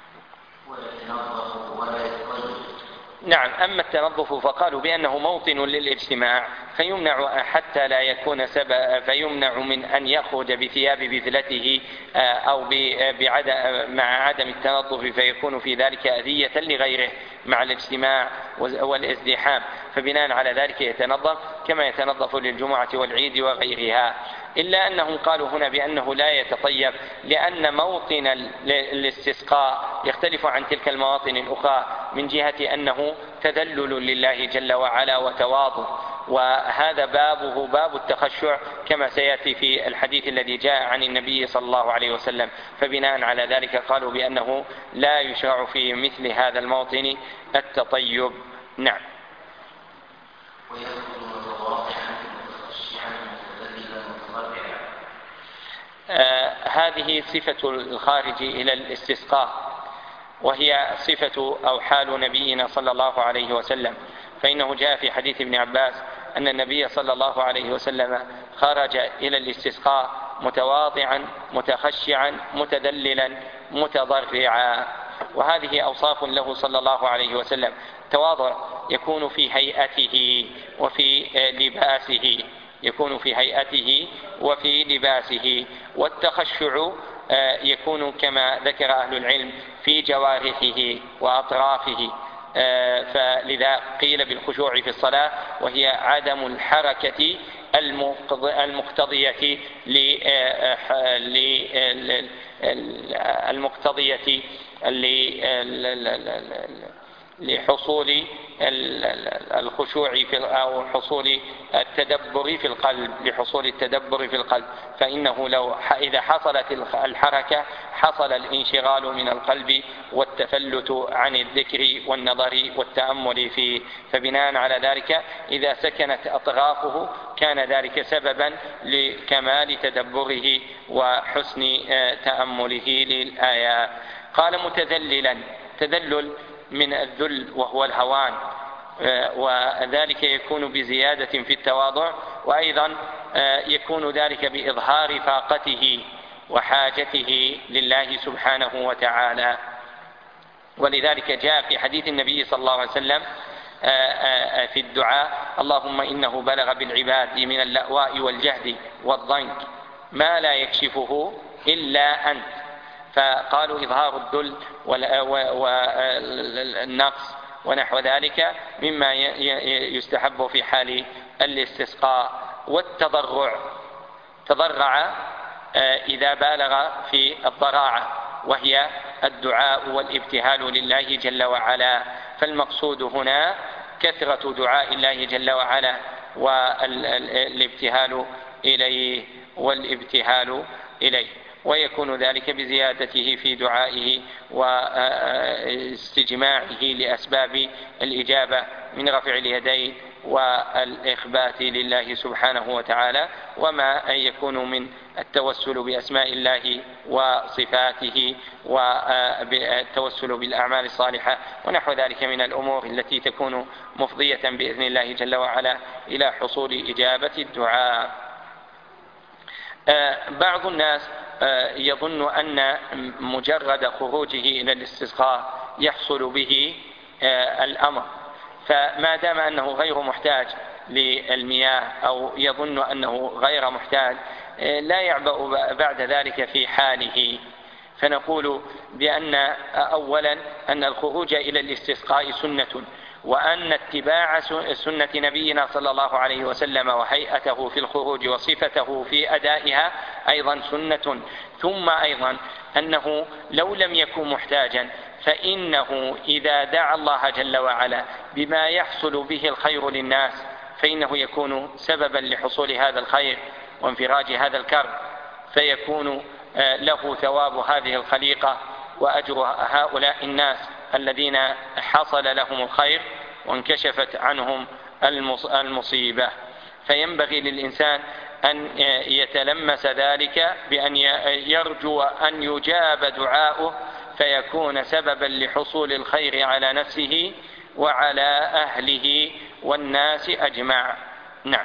نعم. أما التنظف فقالوا بأنه موطن للاجتماع، فيمنع حتى لا يكون فيمنع من أن يخرج بثياب بذلته أو مع عدم التنظف، فيكون في ذلك أذية لغيره مع الاجتماع والازدحام، فبناء على ذلك يتنظف كما يتنظف للجمعة والعيد وغيرها. إلا أنهم قالوا هنا بأنه لا يتطيب، لأن موطن الاستسقاء يختلف عن تلك المواطن الأخرى من جهة أنه تذلل لله جل وعلا وتواضع، وهذا بابه باب التخشع كما سيأتي في الحديث الذي جاء عن النبي صلى الله عليه وسلم. فبناء على ذلك قالوا بأنه لا يشرع في مثل هذا الموطن التطيب. نعم. هذه صفة الخارج إلى الاستسقاء، وهي صفة أو حال نبينا صلى الله عليه وسلم، فإنه جاء في حديث ابن عباس أن النبي صلى الله عليه وسلم خرج إلى الاستسقاء متواضعا متخشعا متذللا متضرعا، وهذه أوصاف له صلى الله عليه وسلم. التواضع يكون في هيئته وفي لباسه، والتخشع يكون كما ذكر أهل العلم في جوارحه وأطرافه، فلذا قيل بالخشوع في الصلاة، وهي عدم الحركة المقتضية لحصول الخشوع أو حصول التدبر في القلب، فإنه إذا حصلت الحركة حصل الانشغال من القلب والتفلت عن الذكر والنظر والتأمل فيه، فبناء على ذلك إذا سكنت أطرافه كان ذلك سببا لكمال تدبره وحسن تأمله للآيات. قال متذللا، تذلل من الذل وهو الهوان، وذلك يكون بزيادة في التواضع، وأيضا يكون ذلك بإظهار فاقته وحاجته لله سبحانه وتعالى. ولذلك جاء في حديث النبي صلى الله عليه وسلم في الدعاء: اللهم إنه بلغ بالعباد من اللأواء والجهد والضنك ما لا يكشفه إلا أنت. فقالوا إظهار الذل والنقص ونحو ذلك مما يستحب في حال الاستسقاء. والتضرع، تضرع إذا بالغ في الضراعة، وهي الدعاء والابتهال لله جل وعلا، فالمقصود هنا كثرة دعاء الله جل وعلا والابتهال إليه، ويكون ذلك بزيادته في دعائه واستجماعه لأسباب الإجابة من رفع اليدين والإخبات لله سبحانه وتعالى، وما يكون من التوسل بأسماء الله وصفاته والتوسل بالأعمال الصالحة ونحو ذلك من الأمور التي تكون مفضية بإذن الله جل وعلا إلى حصول إجابة الدعاء. بعض الناس يظن أن مجرد خروجه إلى الاستسقاء يحصل به الأمر، فما دام أنه غير محتاج للمياه أو يظن أنه غير محتاج لا يعبأ بعد ذلك في حاله. فنقول بأن أولا أن الخروج إلى الاستسقاء سنة، وأن اتباع سنة نبينا صلى الله عليه وسلم وهيئته في الخروج وصفته في أدائها أيضا سنة. ثم أيضا أنه لو لم يكن محتاجا فإنه إذا دعا الله جل وعلا بما يحصل به الخير للناس فإنه يكون سببا لحصول هذا الخير وانفراج هذا الكرب، فيكون له ثواب هذه الخليقة وأجر هؤلاء الناس الذين حصل لهم الخير وانكشفت عنهم المصيبة. فينبغي للإنسان أن يتلمس ذلك بأن يرجو أن يجاب دعاؤه فيكون سببا لحصول الخير على نفسه وعلى أهله والناس أجمع. نعم.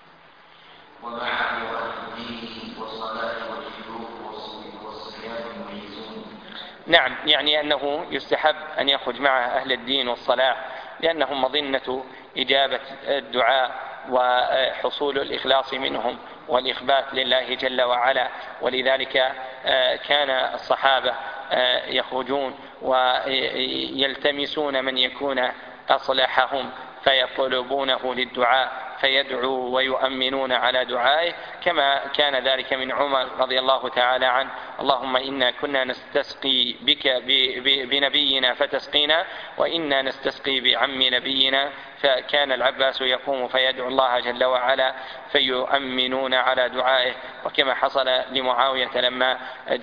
نعم، يعني أنه يستحب أن يخرج مع أهل الدين والصلاح لأنهم مظنة إجابة الدعاء وحصول الإخلاص منهم والإخبات لله جل وعلا. ولذلك كان الصحابة يخرجون ويلتمسون من يكون أصلحهم فيطلبونه للدعاء فيدعو ويؤمنون على دعائه، كما كان ذلك من عمر رضي الله تعالى عنه: اللهم إنا كنا نستسقي بك بنبينا فتسقينا، وإنا نستسقي بعم نبينا. فكان العباس يقوم فيدعو الله جل وعلا فيؤمنون على دعائه، وكما حصل لمعاوية لما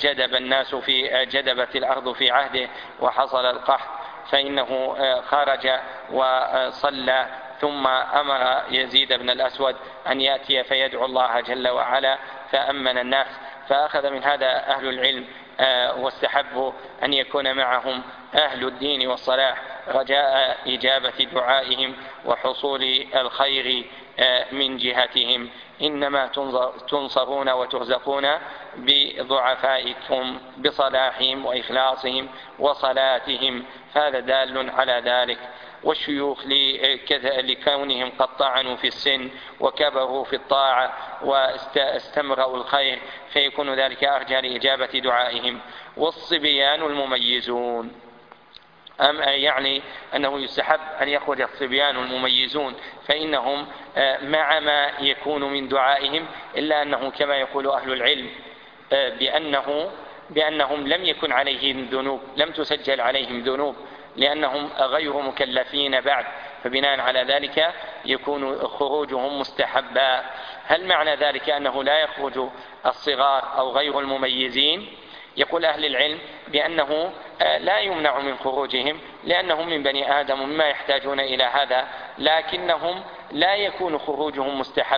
جدبت الأرض في عهده وحصل القحط فإنه خرج وصلى ثم أمر يزيد بن الأسود أن يأتي فيدعو الله جل وعلا فأمن الناس. فأخذ من هذا أهل العلم واستحبوا أن يكون معهم أهل الدين والصلاح رجاء إجابة دعائهم وحصول الخير من جهتهم. إنما تنصرون وترزقون بضعفائكم بصلاحهم وإخلاصهم وصلاتهم، فهذا دال على ذلك. والشيوخ لكونهم قد طعنوا في السن وكبروا في الطاعة واستمروا الخير فيكون ذلك أرجى لإجابة دعائهم. والصبيان المميزون، يعني أنه يستحب أن يخرج الصبيان المميزون فإنهم مع ما يكون من دعائهم، إلا أنه كما يقول أهل العلم بأنهم لم يكن عليهم ذنوب، لم تسجل عليهم ذنوب لأنهم غير مكلفين بعد، فبناء على ذلك يكون خروجهم مستحبا. هل معنى ذلك أنه لا يخرج الصغار أو غير المميزين؟ يقول أهل العلم بأنه لا يمنع من خروجهم لأنهم من بني آدم ومما يحتاجون إلى هذا، لكنهم لا يكون خروجهم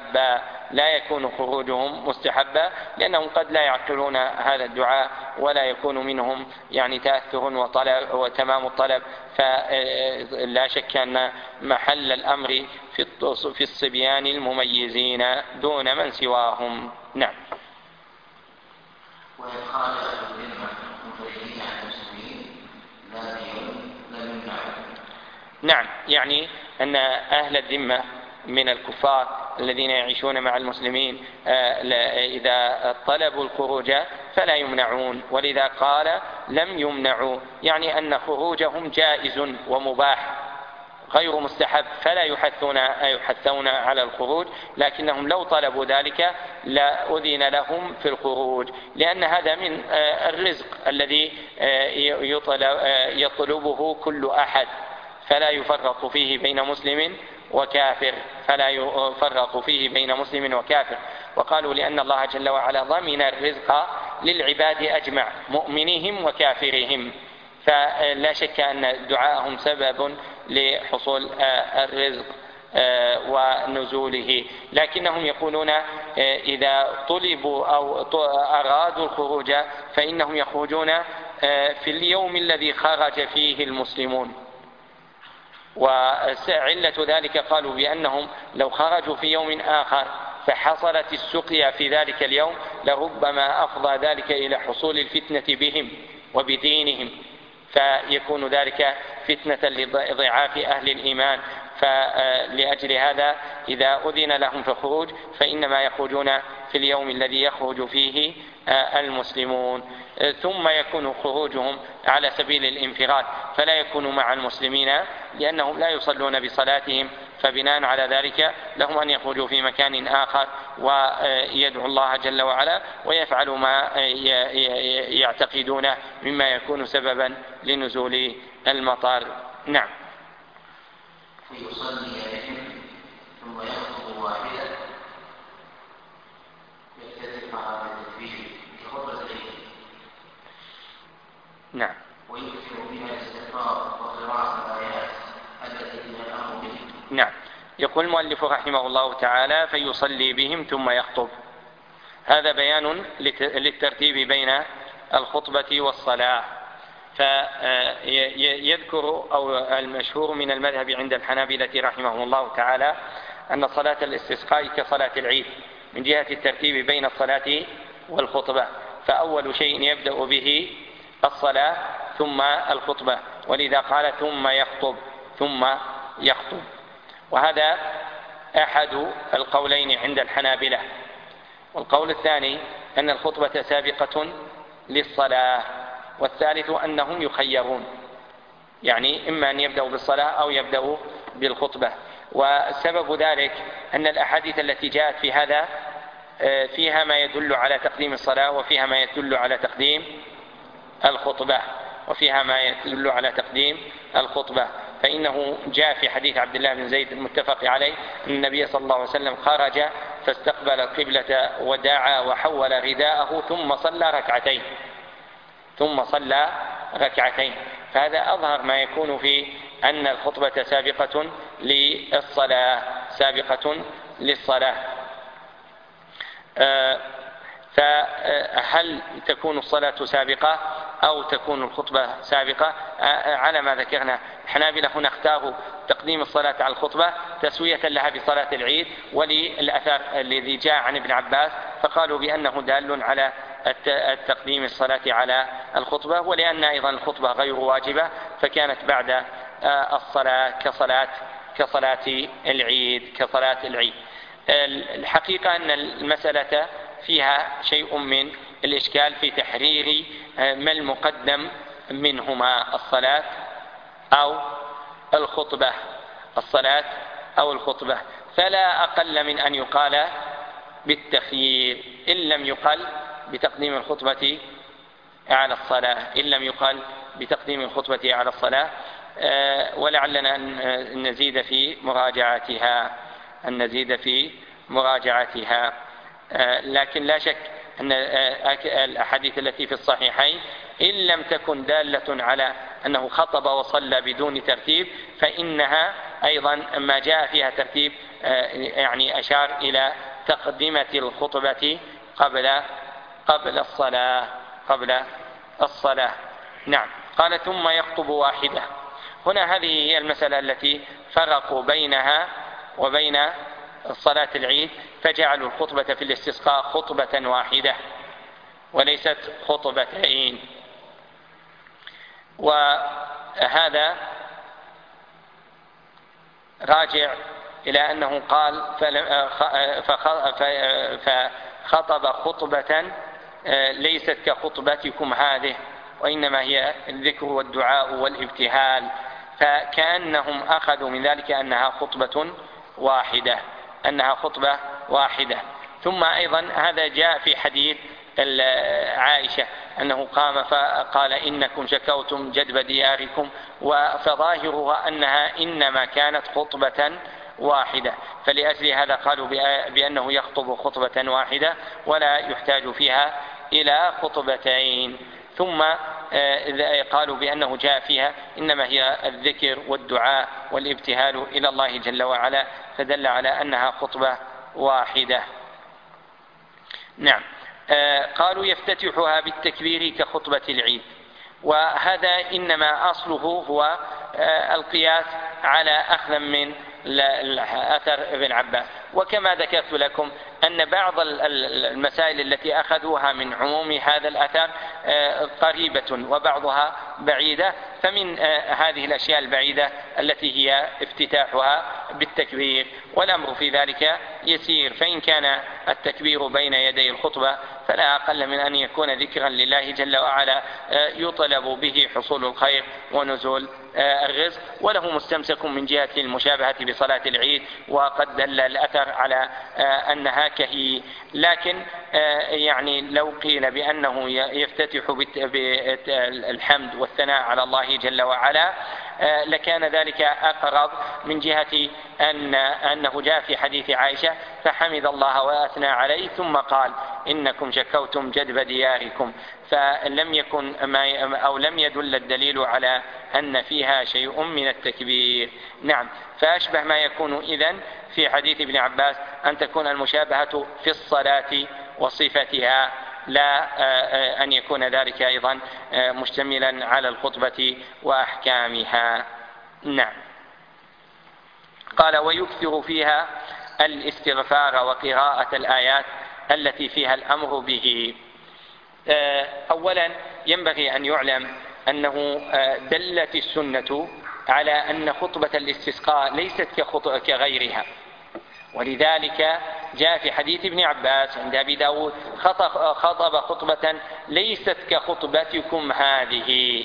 مستحبا لأنهم قد لا يعقلون هذا الدعاء ولا يكون منهم يعني تأثر وتمام الطلب، فلا شك أن محل الأمر في الصبيان المميزين دون من سواهم. نعم. وإن خرج أهل الذمة منفردين عن المسلمين لم يمنعوا. نعم، يعني أن أهل الذمة من الكفار الذين يعيشون مع المسلمين إذا طلبوا الخروج فلا يمنعون، ولذا قال لم يمنعوا، يعني أن خروجهم جائز ومباح غير مستحب، فلا يحثون على الخروج، لكنهم لو طلبوا ذلك لأذن لهم في الخروج، لأن هذا من الرزق الذي يطلبه كل أحد، فلا يفرق فيه بين مسلم وكافر. وقالوا لأن الله جل وعلا ضمن الرزق للعباد أجمع مؤمنهم وكافرهم، فلا شك أن دعاءهم سبب لحصول الرزق ونزوله، لكنهم يقولون إذا طلبوا أو أرادوا الخروج فإنهم يخرجون في اليوم الذي خرج فيه المسلمون، وعلة ذلك قالوا بأنهم لو خرجوا في يوم آخر فحصلت السقيا في ذلك اليوم لربما أفضى ذلك إلى حصول الفتنة بهم وبدينهم، فيكون ذلك فتنة لضعاف أهل الإيمان، فلأجل هذا إذا أذن لهم في الخروج فإنما يخرجون في اليوم الذي يخرج فيه المسلمون، ثم يكون خروجهم على سبيل الانفراد، فلا يكون مع المسلمين لأنهم لا يصلون بصلاتهم، فبناء على ذلك لهم أن يخرجوا في مكان آخر ويدعو الله جل وعلا ويفعلوا ما يعتقدونه مما يكون سببا لنزول المطر. نعم. فيصلي بهم ثم يخطب واحدة يختلف مع التكبير كخطبة العيد. نعم. ويكثر بها الاستغفار وقراءة الآيات التي فيها الأمر به. نعم. يقول المؤلف رحمه الله تعالى فيصلي بهم ثم يخطب، هذا بيان للترتيب بين الخطبة والصلاة، فيذكر أو المشهور من المذهب عند الحنابلة رحمه الله تعالى أن صلاة الاستسقاء كصلاة العيد من جهة الترتيب بين الصلاة والخطبة، فأول شيء يبدأ به الصلاة ثم الخطبة، ولذا قال ثم يخطب، وهذا أحد القولين عند الحنابلة. والقول الثاني أن الخطبة سابقة للصلاة، والثالث أنهم يخيرون، يعني إما أن يبدأوا بالصلاة أو يبدأوا بالخطبة، وسبب ذلك أن الأحاديث التي جاءت في هذا فيها ما يدل على تقديم الصلاة وفيها ما يدل على تقديم الخطبة فإنه جاء في حديث عبد الله بن زيد المتفق عليه أن النبي صلى الله عليه وسلم خرج فاستقبل القبلة ودعا وحول رداءه ثم صلى ركعتين، فهذا أظهر ما يكون في أن الخطبة سابقة للصلاة. فهل تكون الصلاة سابقة أو تكون الخطبة سابقة؟ على ما ذكرنا الحنابلة هنا اختاروا تقديم الصلاة على الخطبة تسوية لها بصلاة العيد، وللأثر الذي جاء عن ابن عباس فقالوا بأنه دال على التقديم الصلاة على الخطبة، ولأن أيضا الخطبة غير واجبة فكانت بعد الصلاة كصلاة العيد. الحقيقة أن المسألة فيها شيء من الإشكال في تحرير ما المقدم منهما، الصلاة أو الخطبة، فلا أقل من أن يقال بالتخيير إن لم يقل بتقديم الخطبة على الصلاة، ولعلنا أن نزيد في مراجعتها. لكن لا شك أن الأحاديث التي في الصحيحين إن لم تكن دالة على أنه خطب وصلى بدون ترتيب فإنها أيضا ما جاء فيها ترتيب يعني أشار إلى تقدمة الخطبة قبل الصلاة. نعم. قال ثم يخطب واحدة. هنا هذه هي المسألة التي فرقوا بينها وبين صلاة العيد، فجعلوا الخطبة في الاستسقاء خطبة واحدة وليست خطبتين. وهذا راجع إلى أنه قال فخطب خطبة ليست كخطبتكم هذه، وإنما هي الذكر والدعاء والابتهال، فكأنهم أخذوا من ذلك أنها خطبة واحدة. ثم أيضا هذا جاء في حديث عائشة أنه قام فقال إنكم شكوتم جدب دياركم، فظاهرها أنها إنما كانت خطبة واحدة، فلأجل هذا قالوا بأنه يخطب خطبة واحدة ولا يحتاج فيها إلى خطبتين. ثم قالوا بأنه جاء فيها إنما هي الذكر والدعاء والابتهال إلى الله جل وعلا، فدل على أنها خطبة واحدة. نعم. قالوا يفتتحها بالتكبير كخطبة العيد، وهذا إنما أصله هو القياس على أخذ من أثر ابن عباس. وكما ذكرت لكم أن بعض المسائل التي أخذوها من عموم هذا الأثر قريبة وبعضها بعيدة، فمن هذه الأشياء البعيدة التي هي افتتاحها بالتكبير، والأمر في ذلك يسير، فإن كان التكبير بين يدي الخطبة فلا أقل من أن يكون ذكرا لله جل وعلا يطلب به حصول الخير ونزول الرزق، وله مستمسك من جهة المشابهة بصلاة العيد، وقد دل الأثر على أنها كهي. لكن يعني لو قيل بأنه يفتتح بالحمد والثناء على الله جل وعلا لكان ذلك أقرب من جهة أنه جاء في حديث عائشة فحمد الله وأثنى عليه ثم قال إنكم شكوتم جدب دياركم، فلم يكن لم يدل الدليل على أن فيها شيء من التكبير. نعم. فأشبه ما يكون إذن في حديث ابن عباس أن تكون المشابهة في الصلاة وصفتها، لا أن يكون ذلك أيضا مشتملا على الخطبة وأحكامها. نعم. قال ويكثر فيها الاستغفار وقراءة الآيات التي فيها الأمر به. أولا ينبغي أن يعلم أنه دلت السنة على أن خطبة الاستسقاء ليست كغيرها، ولذلك جاء في حديث ابن عباس عند أبي داود خطب خطبة ليست كخطبتكم هذه،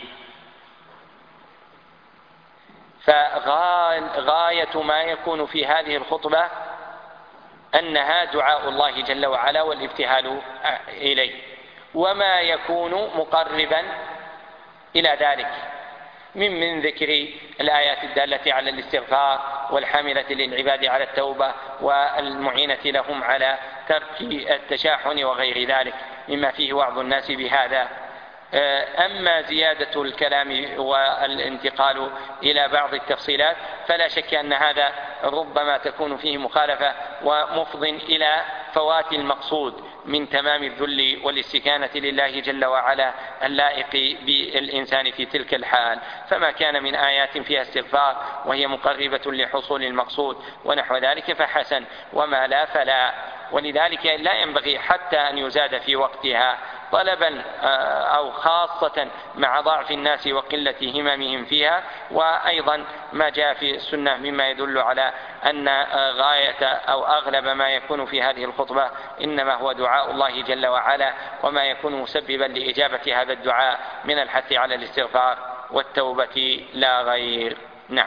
فغاية ما يكون في هذه الخطبة أنها دعاء الله جل وعلا والابتهال إليه، وما يكون مقربا إلى ذلك من ذكر الآيات الدالة على الاستغفار والحاملة للعباد على التوبة والمعينة لهم على ترك التشاحن وغير ذلك مما فيه وعظ الناس بهذا. أما زيادة الكلام والانتقال إلى بعض التفصيلات فلا شك أن هذا ربما تكون فيه مخالفة ومفض إلى فوات المقصود من تمام الذل والاستكانة لله جل وعلا اللائق بالإنسان في تلك الحال، فما كان من آيات فيها استغفار وهي مقربة لحصول المقصود ونحو ذلك فحسن، وما لا فلا. ولذلك لا ينبغي حتى أن يزاد في وقتها طلبا أو خاصة مع ضعف الناس وقلة هممهم فيها. وأيضا ما جاء في السنة مما يدل على أن غاية أو أغلب ما يكون في هذه الخطبة إنما هو دعاء الله جل وعلا، وما يكون مسببا لإجابة هذا الدعاء من الحث على الاستغفار والتوبة لا غير. نعم.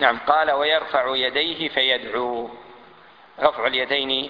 نعم. قال ويرفع يديه فيدعو. رفع اليدين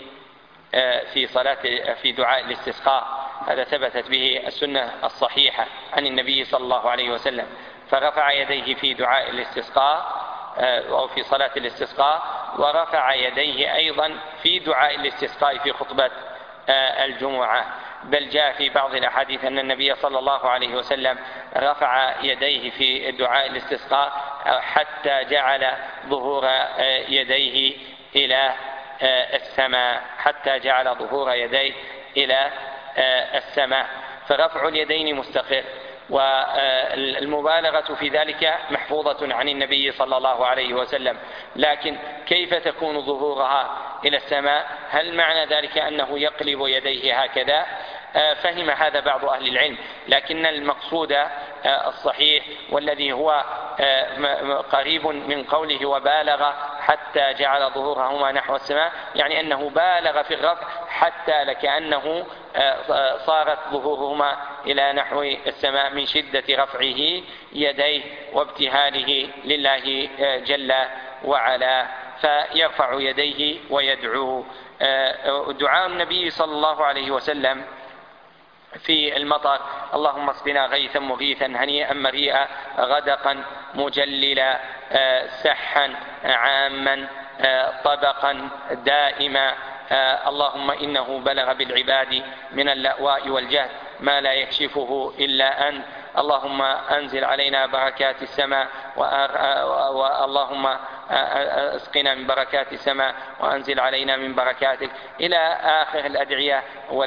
في دعاء الاستسقاء هذا ثبتت به السنة الصحيحة عن النبي صلى الله عليه وسلم، فرفع يديه في دعاء الاستسقاء أو في صلاة الاستسقاء، ورفع يديه أيضا في دعاء الاستسقاء في خطبة الجمعة. بل جاء في بعض الأحاديث أن النبي صلى الله عليه وسلم رفع يديه في دعاء الاستسقاء حتى جعل ظهور يديه إلى السماء، حتى جعل ظهور يديه إلى السماء. فرفع اليدين مستقر، والمبالغة في ذلك محفوظة عن النبي صلى الله عليه وسلم. لكن كيف تكون ظهورها إلى السماء؟ هل معنى ذلك أنه يقلب يديه هكذا؟ فهم هذا بعض أهل العلم، لكن المقصود الصحيح والذي هو قريب من قوله وبالغ حتى جعل ظهورهما نحو السماء، يعني أنه بالغ في الرفع حتى لكأنه صارت ظهورهما إلى نحو السماء من شدة رفعه يديه وابتهاله لله جل وعلا، فيرفع يديه ويدعو. دعاء النبي صلى الله عليه وسلم في المطر: اللهم اسقنا غيثا مغيثا هنيئا مريئا غدقا مجللا سحا عاما طبقا دائما، اللهم إنه بلغ بالعباد من اللأواء والجهد ما لا يكشفه إلا أنت، اللهم أنزل علينا بركات السماء اللهم اسقنا من بركات السماء وأنزل علينا من بركاتك، إلى آخر الأدعية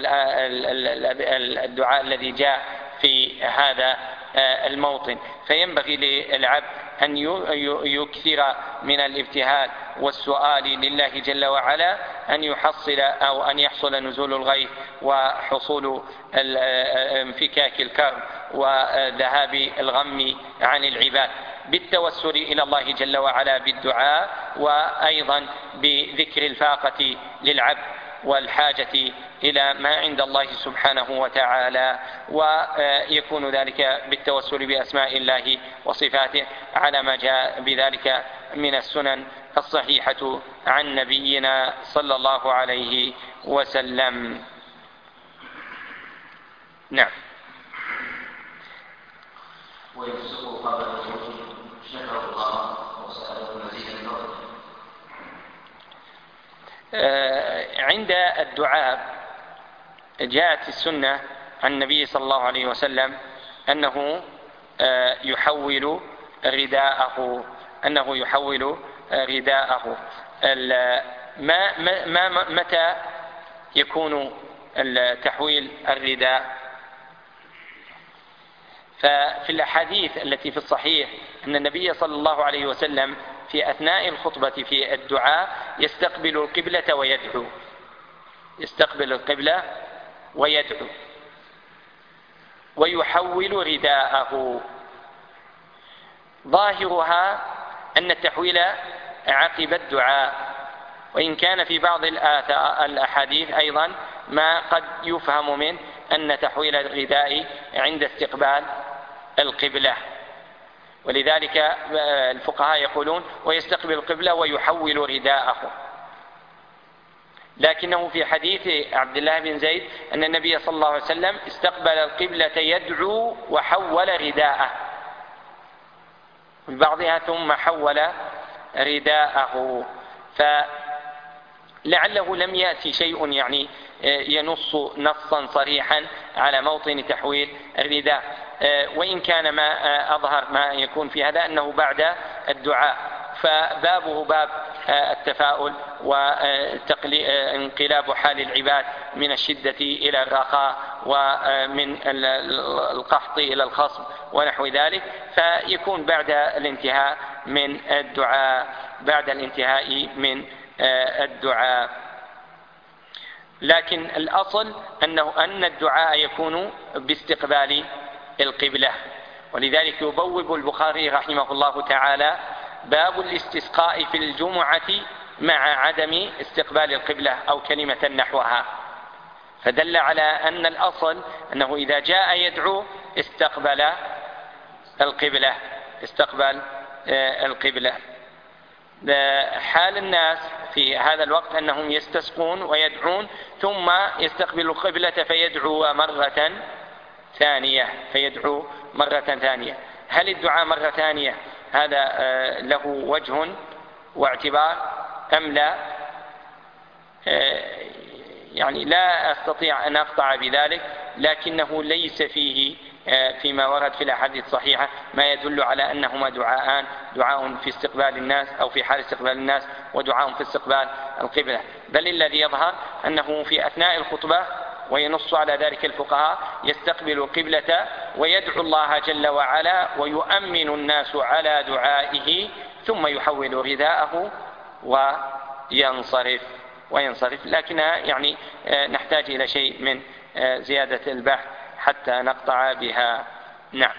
والدعاء الذي جاء في هذا الموطن. فينبغي للعبد أن يكثر من الابتهال والسؤال لله جل وعلا أن يحصل أو أن يحصل نزول الغيث وحصول انفكاك الكرب وذهاب الغم عن العباد، بالتوسل إلى الله جل وعلا بالدعاء، وأيضا بذكر الفاقة للعبد والحاجة إلى ما عند الله سبحانه وتعالى، ويكون ذلك بالتوسل بأسماء الله وصفاته على ما جاء بذلك من السنن الصحيحة عن نبينا صلى الله عليه وسلم. نعم. ويمسكه قبل الخروج شكر الله وسأله مزيد النور. عند الدعاء جاءت السنة عن النبي صلى الله عليه وسلم أنه يحول رداءه. متى يكون تحويل الرداء؟ ففي الأحاديث التي في الصحيح أن النبي صلى الله عليه وسلم في أثناء الخطبة في الدعاء يستقبل القبلة ويدعو ويحول رداءه. ظاهرها أن التحويل عقب الدعاء، وإن كان في بعض الأحاديث أيضا ما قد يفهم منه أن تحويل الرداء عند استقبال القبلة، ولذلك الفقهاء يقولون ويستقبل القبلة ويحول رداءه. لكنه في حديث عبد الله بن زيد أن النبي صلى الله عليه وسلم استقبل القبلة يدعو وحول رداءه من بعضها ثم حول رداءه، فلعله لم يأتي شيء يعني ينص نصا صريحا على موطن تحويل الرداء، وإن كان ما أظهر ما يكون في هذا أنه بعد الدعاء، فبابه باب التفاؤل وانقلاب حال العباد من الشدة إلى الرخاء ومن القحط إلى الخصب ونحو ذلك، فيكون بعد الانتهاء من الدعاء. لكن الأصل أن الدعاء يكون باستقبال القبلة، ولذلك يبوب البخاري رحمه الله تعالى باب الاستسقاء في الجمعة مع عدم استقبال القبلة أو كلمة نحوها، فدل على أن الأصل أنه إذا جاء يدعو استقبل القبلة. حال الناس في هذا الوقت أنهم يستسقون ويدعون ثم يستقبل القبلة فيدعو مرة ثانية. هل الدعاء مرة ثانية هذا له وجه واعتبار أم لا؟ يعني لا أستطيع أن أقطع بذلك، لكنه ليس فيه فيما ورد في الأحاديث الصحيحة ما يدل على أنهما دعاءان، دعاء في استقبال الناس أو في حال استقبال الناس ودعاء في استقبال القبلة، بل الذي يظهر أنه في أثناء الخطبة وينص على ذلك الفقهاء يستقبل القبلة ويدعو الله جل وعلا ويؤمن الناس على دعائه ثم يحول رداءه وينصرف، لكن يعني نحتاج إلى شيء من زيادة البحث حتى نقطع بها. نعم.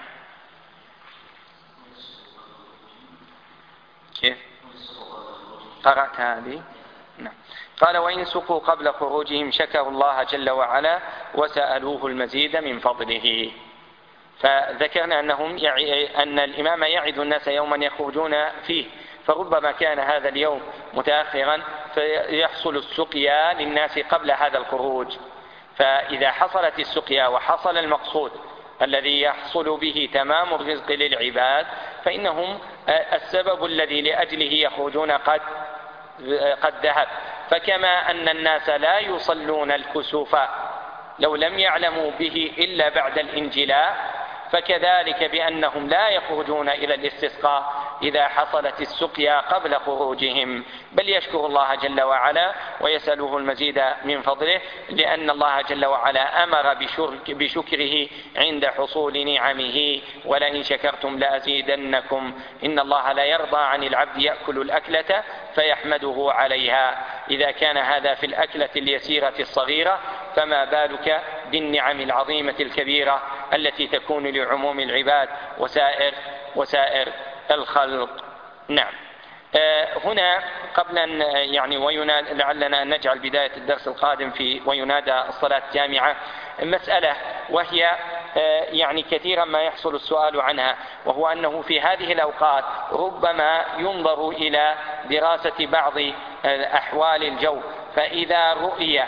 كيف قرأت هذه؟ نعم. قال وإن سقوا قبل خروجهم شكروا الله جل وعلا وسألوه المزيد من فضله. فذكرنا أن الإمام يعد الناس يوما يخرجون فيه، فربما كان هذا اليوم متأخرا فيحصل السقيا للناس قبل هذا الخروج، فإذا حصلت السقيا وحصل المقصود الذي يحصل به تمام الرزق للعباد فإنهم السبب الذي لأجله يخرجون قد ذهب. فكما أن الناس لا يصلون الكسوف لو لم يعلموا به إلا بعد الانجلاء، فكذلك بأنهم لا يخرجون إلى الاستسقاء إذا حصلت السقيا قبل خروجهم، بل يشكر الله جل وعلا ويسأله المزيد من فضله، لأن الله جل وعلا أمر بشكره عند حصول نعمه ولئن شكرتم لأزيدنكم إن الله لا يرضى عن العبد يأكل الأكلة فيحمده عليها. إذا كان هذا في الأكلة اليسيرة الصغيرة فما بالك بالنعم العظيمة الكبيرة التي تكون لعموم العباد وسائر الخلق. نعم. هنا قبل أن لعلنا نجعل بداية الدرس القادم في وينادى الصلاة الجامعة مسألة، وهي كثيرا ما يحصل السؤال عنها، وهو أنه في هذه الأوقات ربما ينظر إلى دراسة بعض أحوال الجو، فإذا رؤي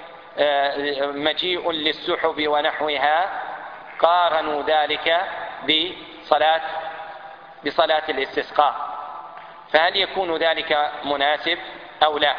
مجيء للسحب ونحوها قارنوا ذلك بصلاة الاستسقاء، فهل يكون ذلك مناسب أو لا؟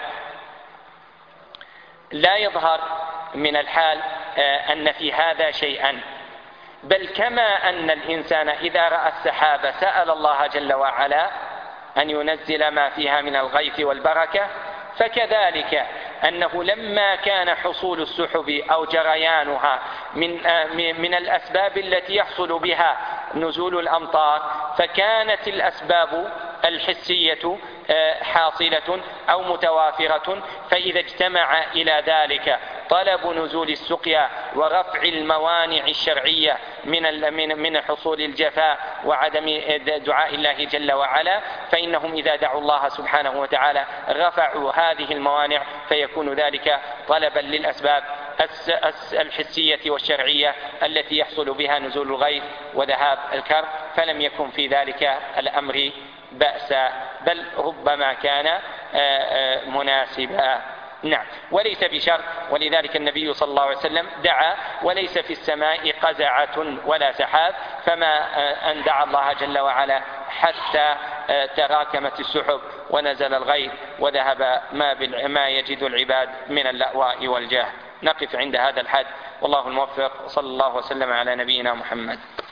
لا يظهر من الحال أن في هذا شيئا، بل كما أن الإنسان إذا رأى السحاب سأل الله جل وعلا أن ينزل ما فيها من الغيث والبركة، فكذلك أنه لما كان حصول السحب أو جريانها من الأسباب التي يحصل بها نزول الأمطار، فكانت الأسباب الحسية حاصلة أو متوافرة، فإذا اجتمع إلى ذلك طلب نزول السقيا ورفع الموانع الشرعية من حصول الجفاء وعدم دعاء الله جل وعلا، فإنهم إذا دعوا الله سبحانه وتعالى رفعوا هذه الموانع، فيكون ذلك طلبا للأسباب الحسية والشرعية التي يحصل بها نزول الغيث وذهاب الكرب، فلم يكن في ذلك الأمر بأسا، بل ربما كان مناسبا. نعم. وليس بشرط، ولذلك النبي صلى الله عليه وسلم دعا وليس في السماء قزعة ولا سحاب، فما أن دعا الله جل وعلا حتى تراكمت السحب ونزل الغيث وذهب ما يجد العباد من اللأواء والجهد. نقف عند هذا الحد، والله الموفق، صلى الله وسلم على نبينا محمد.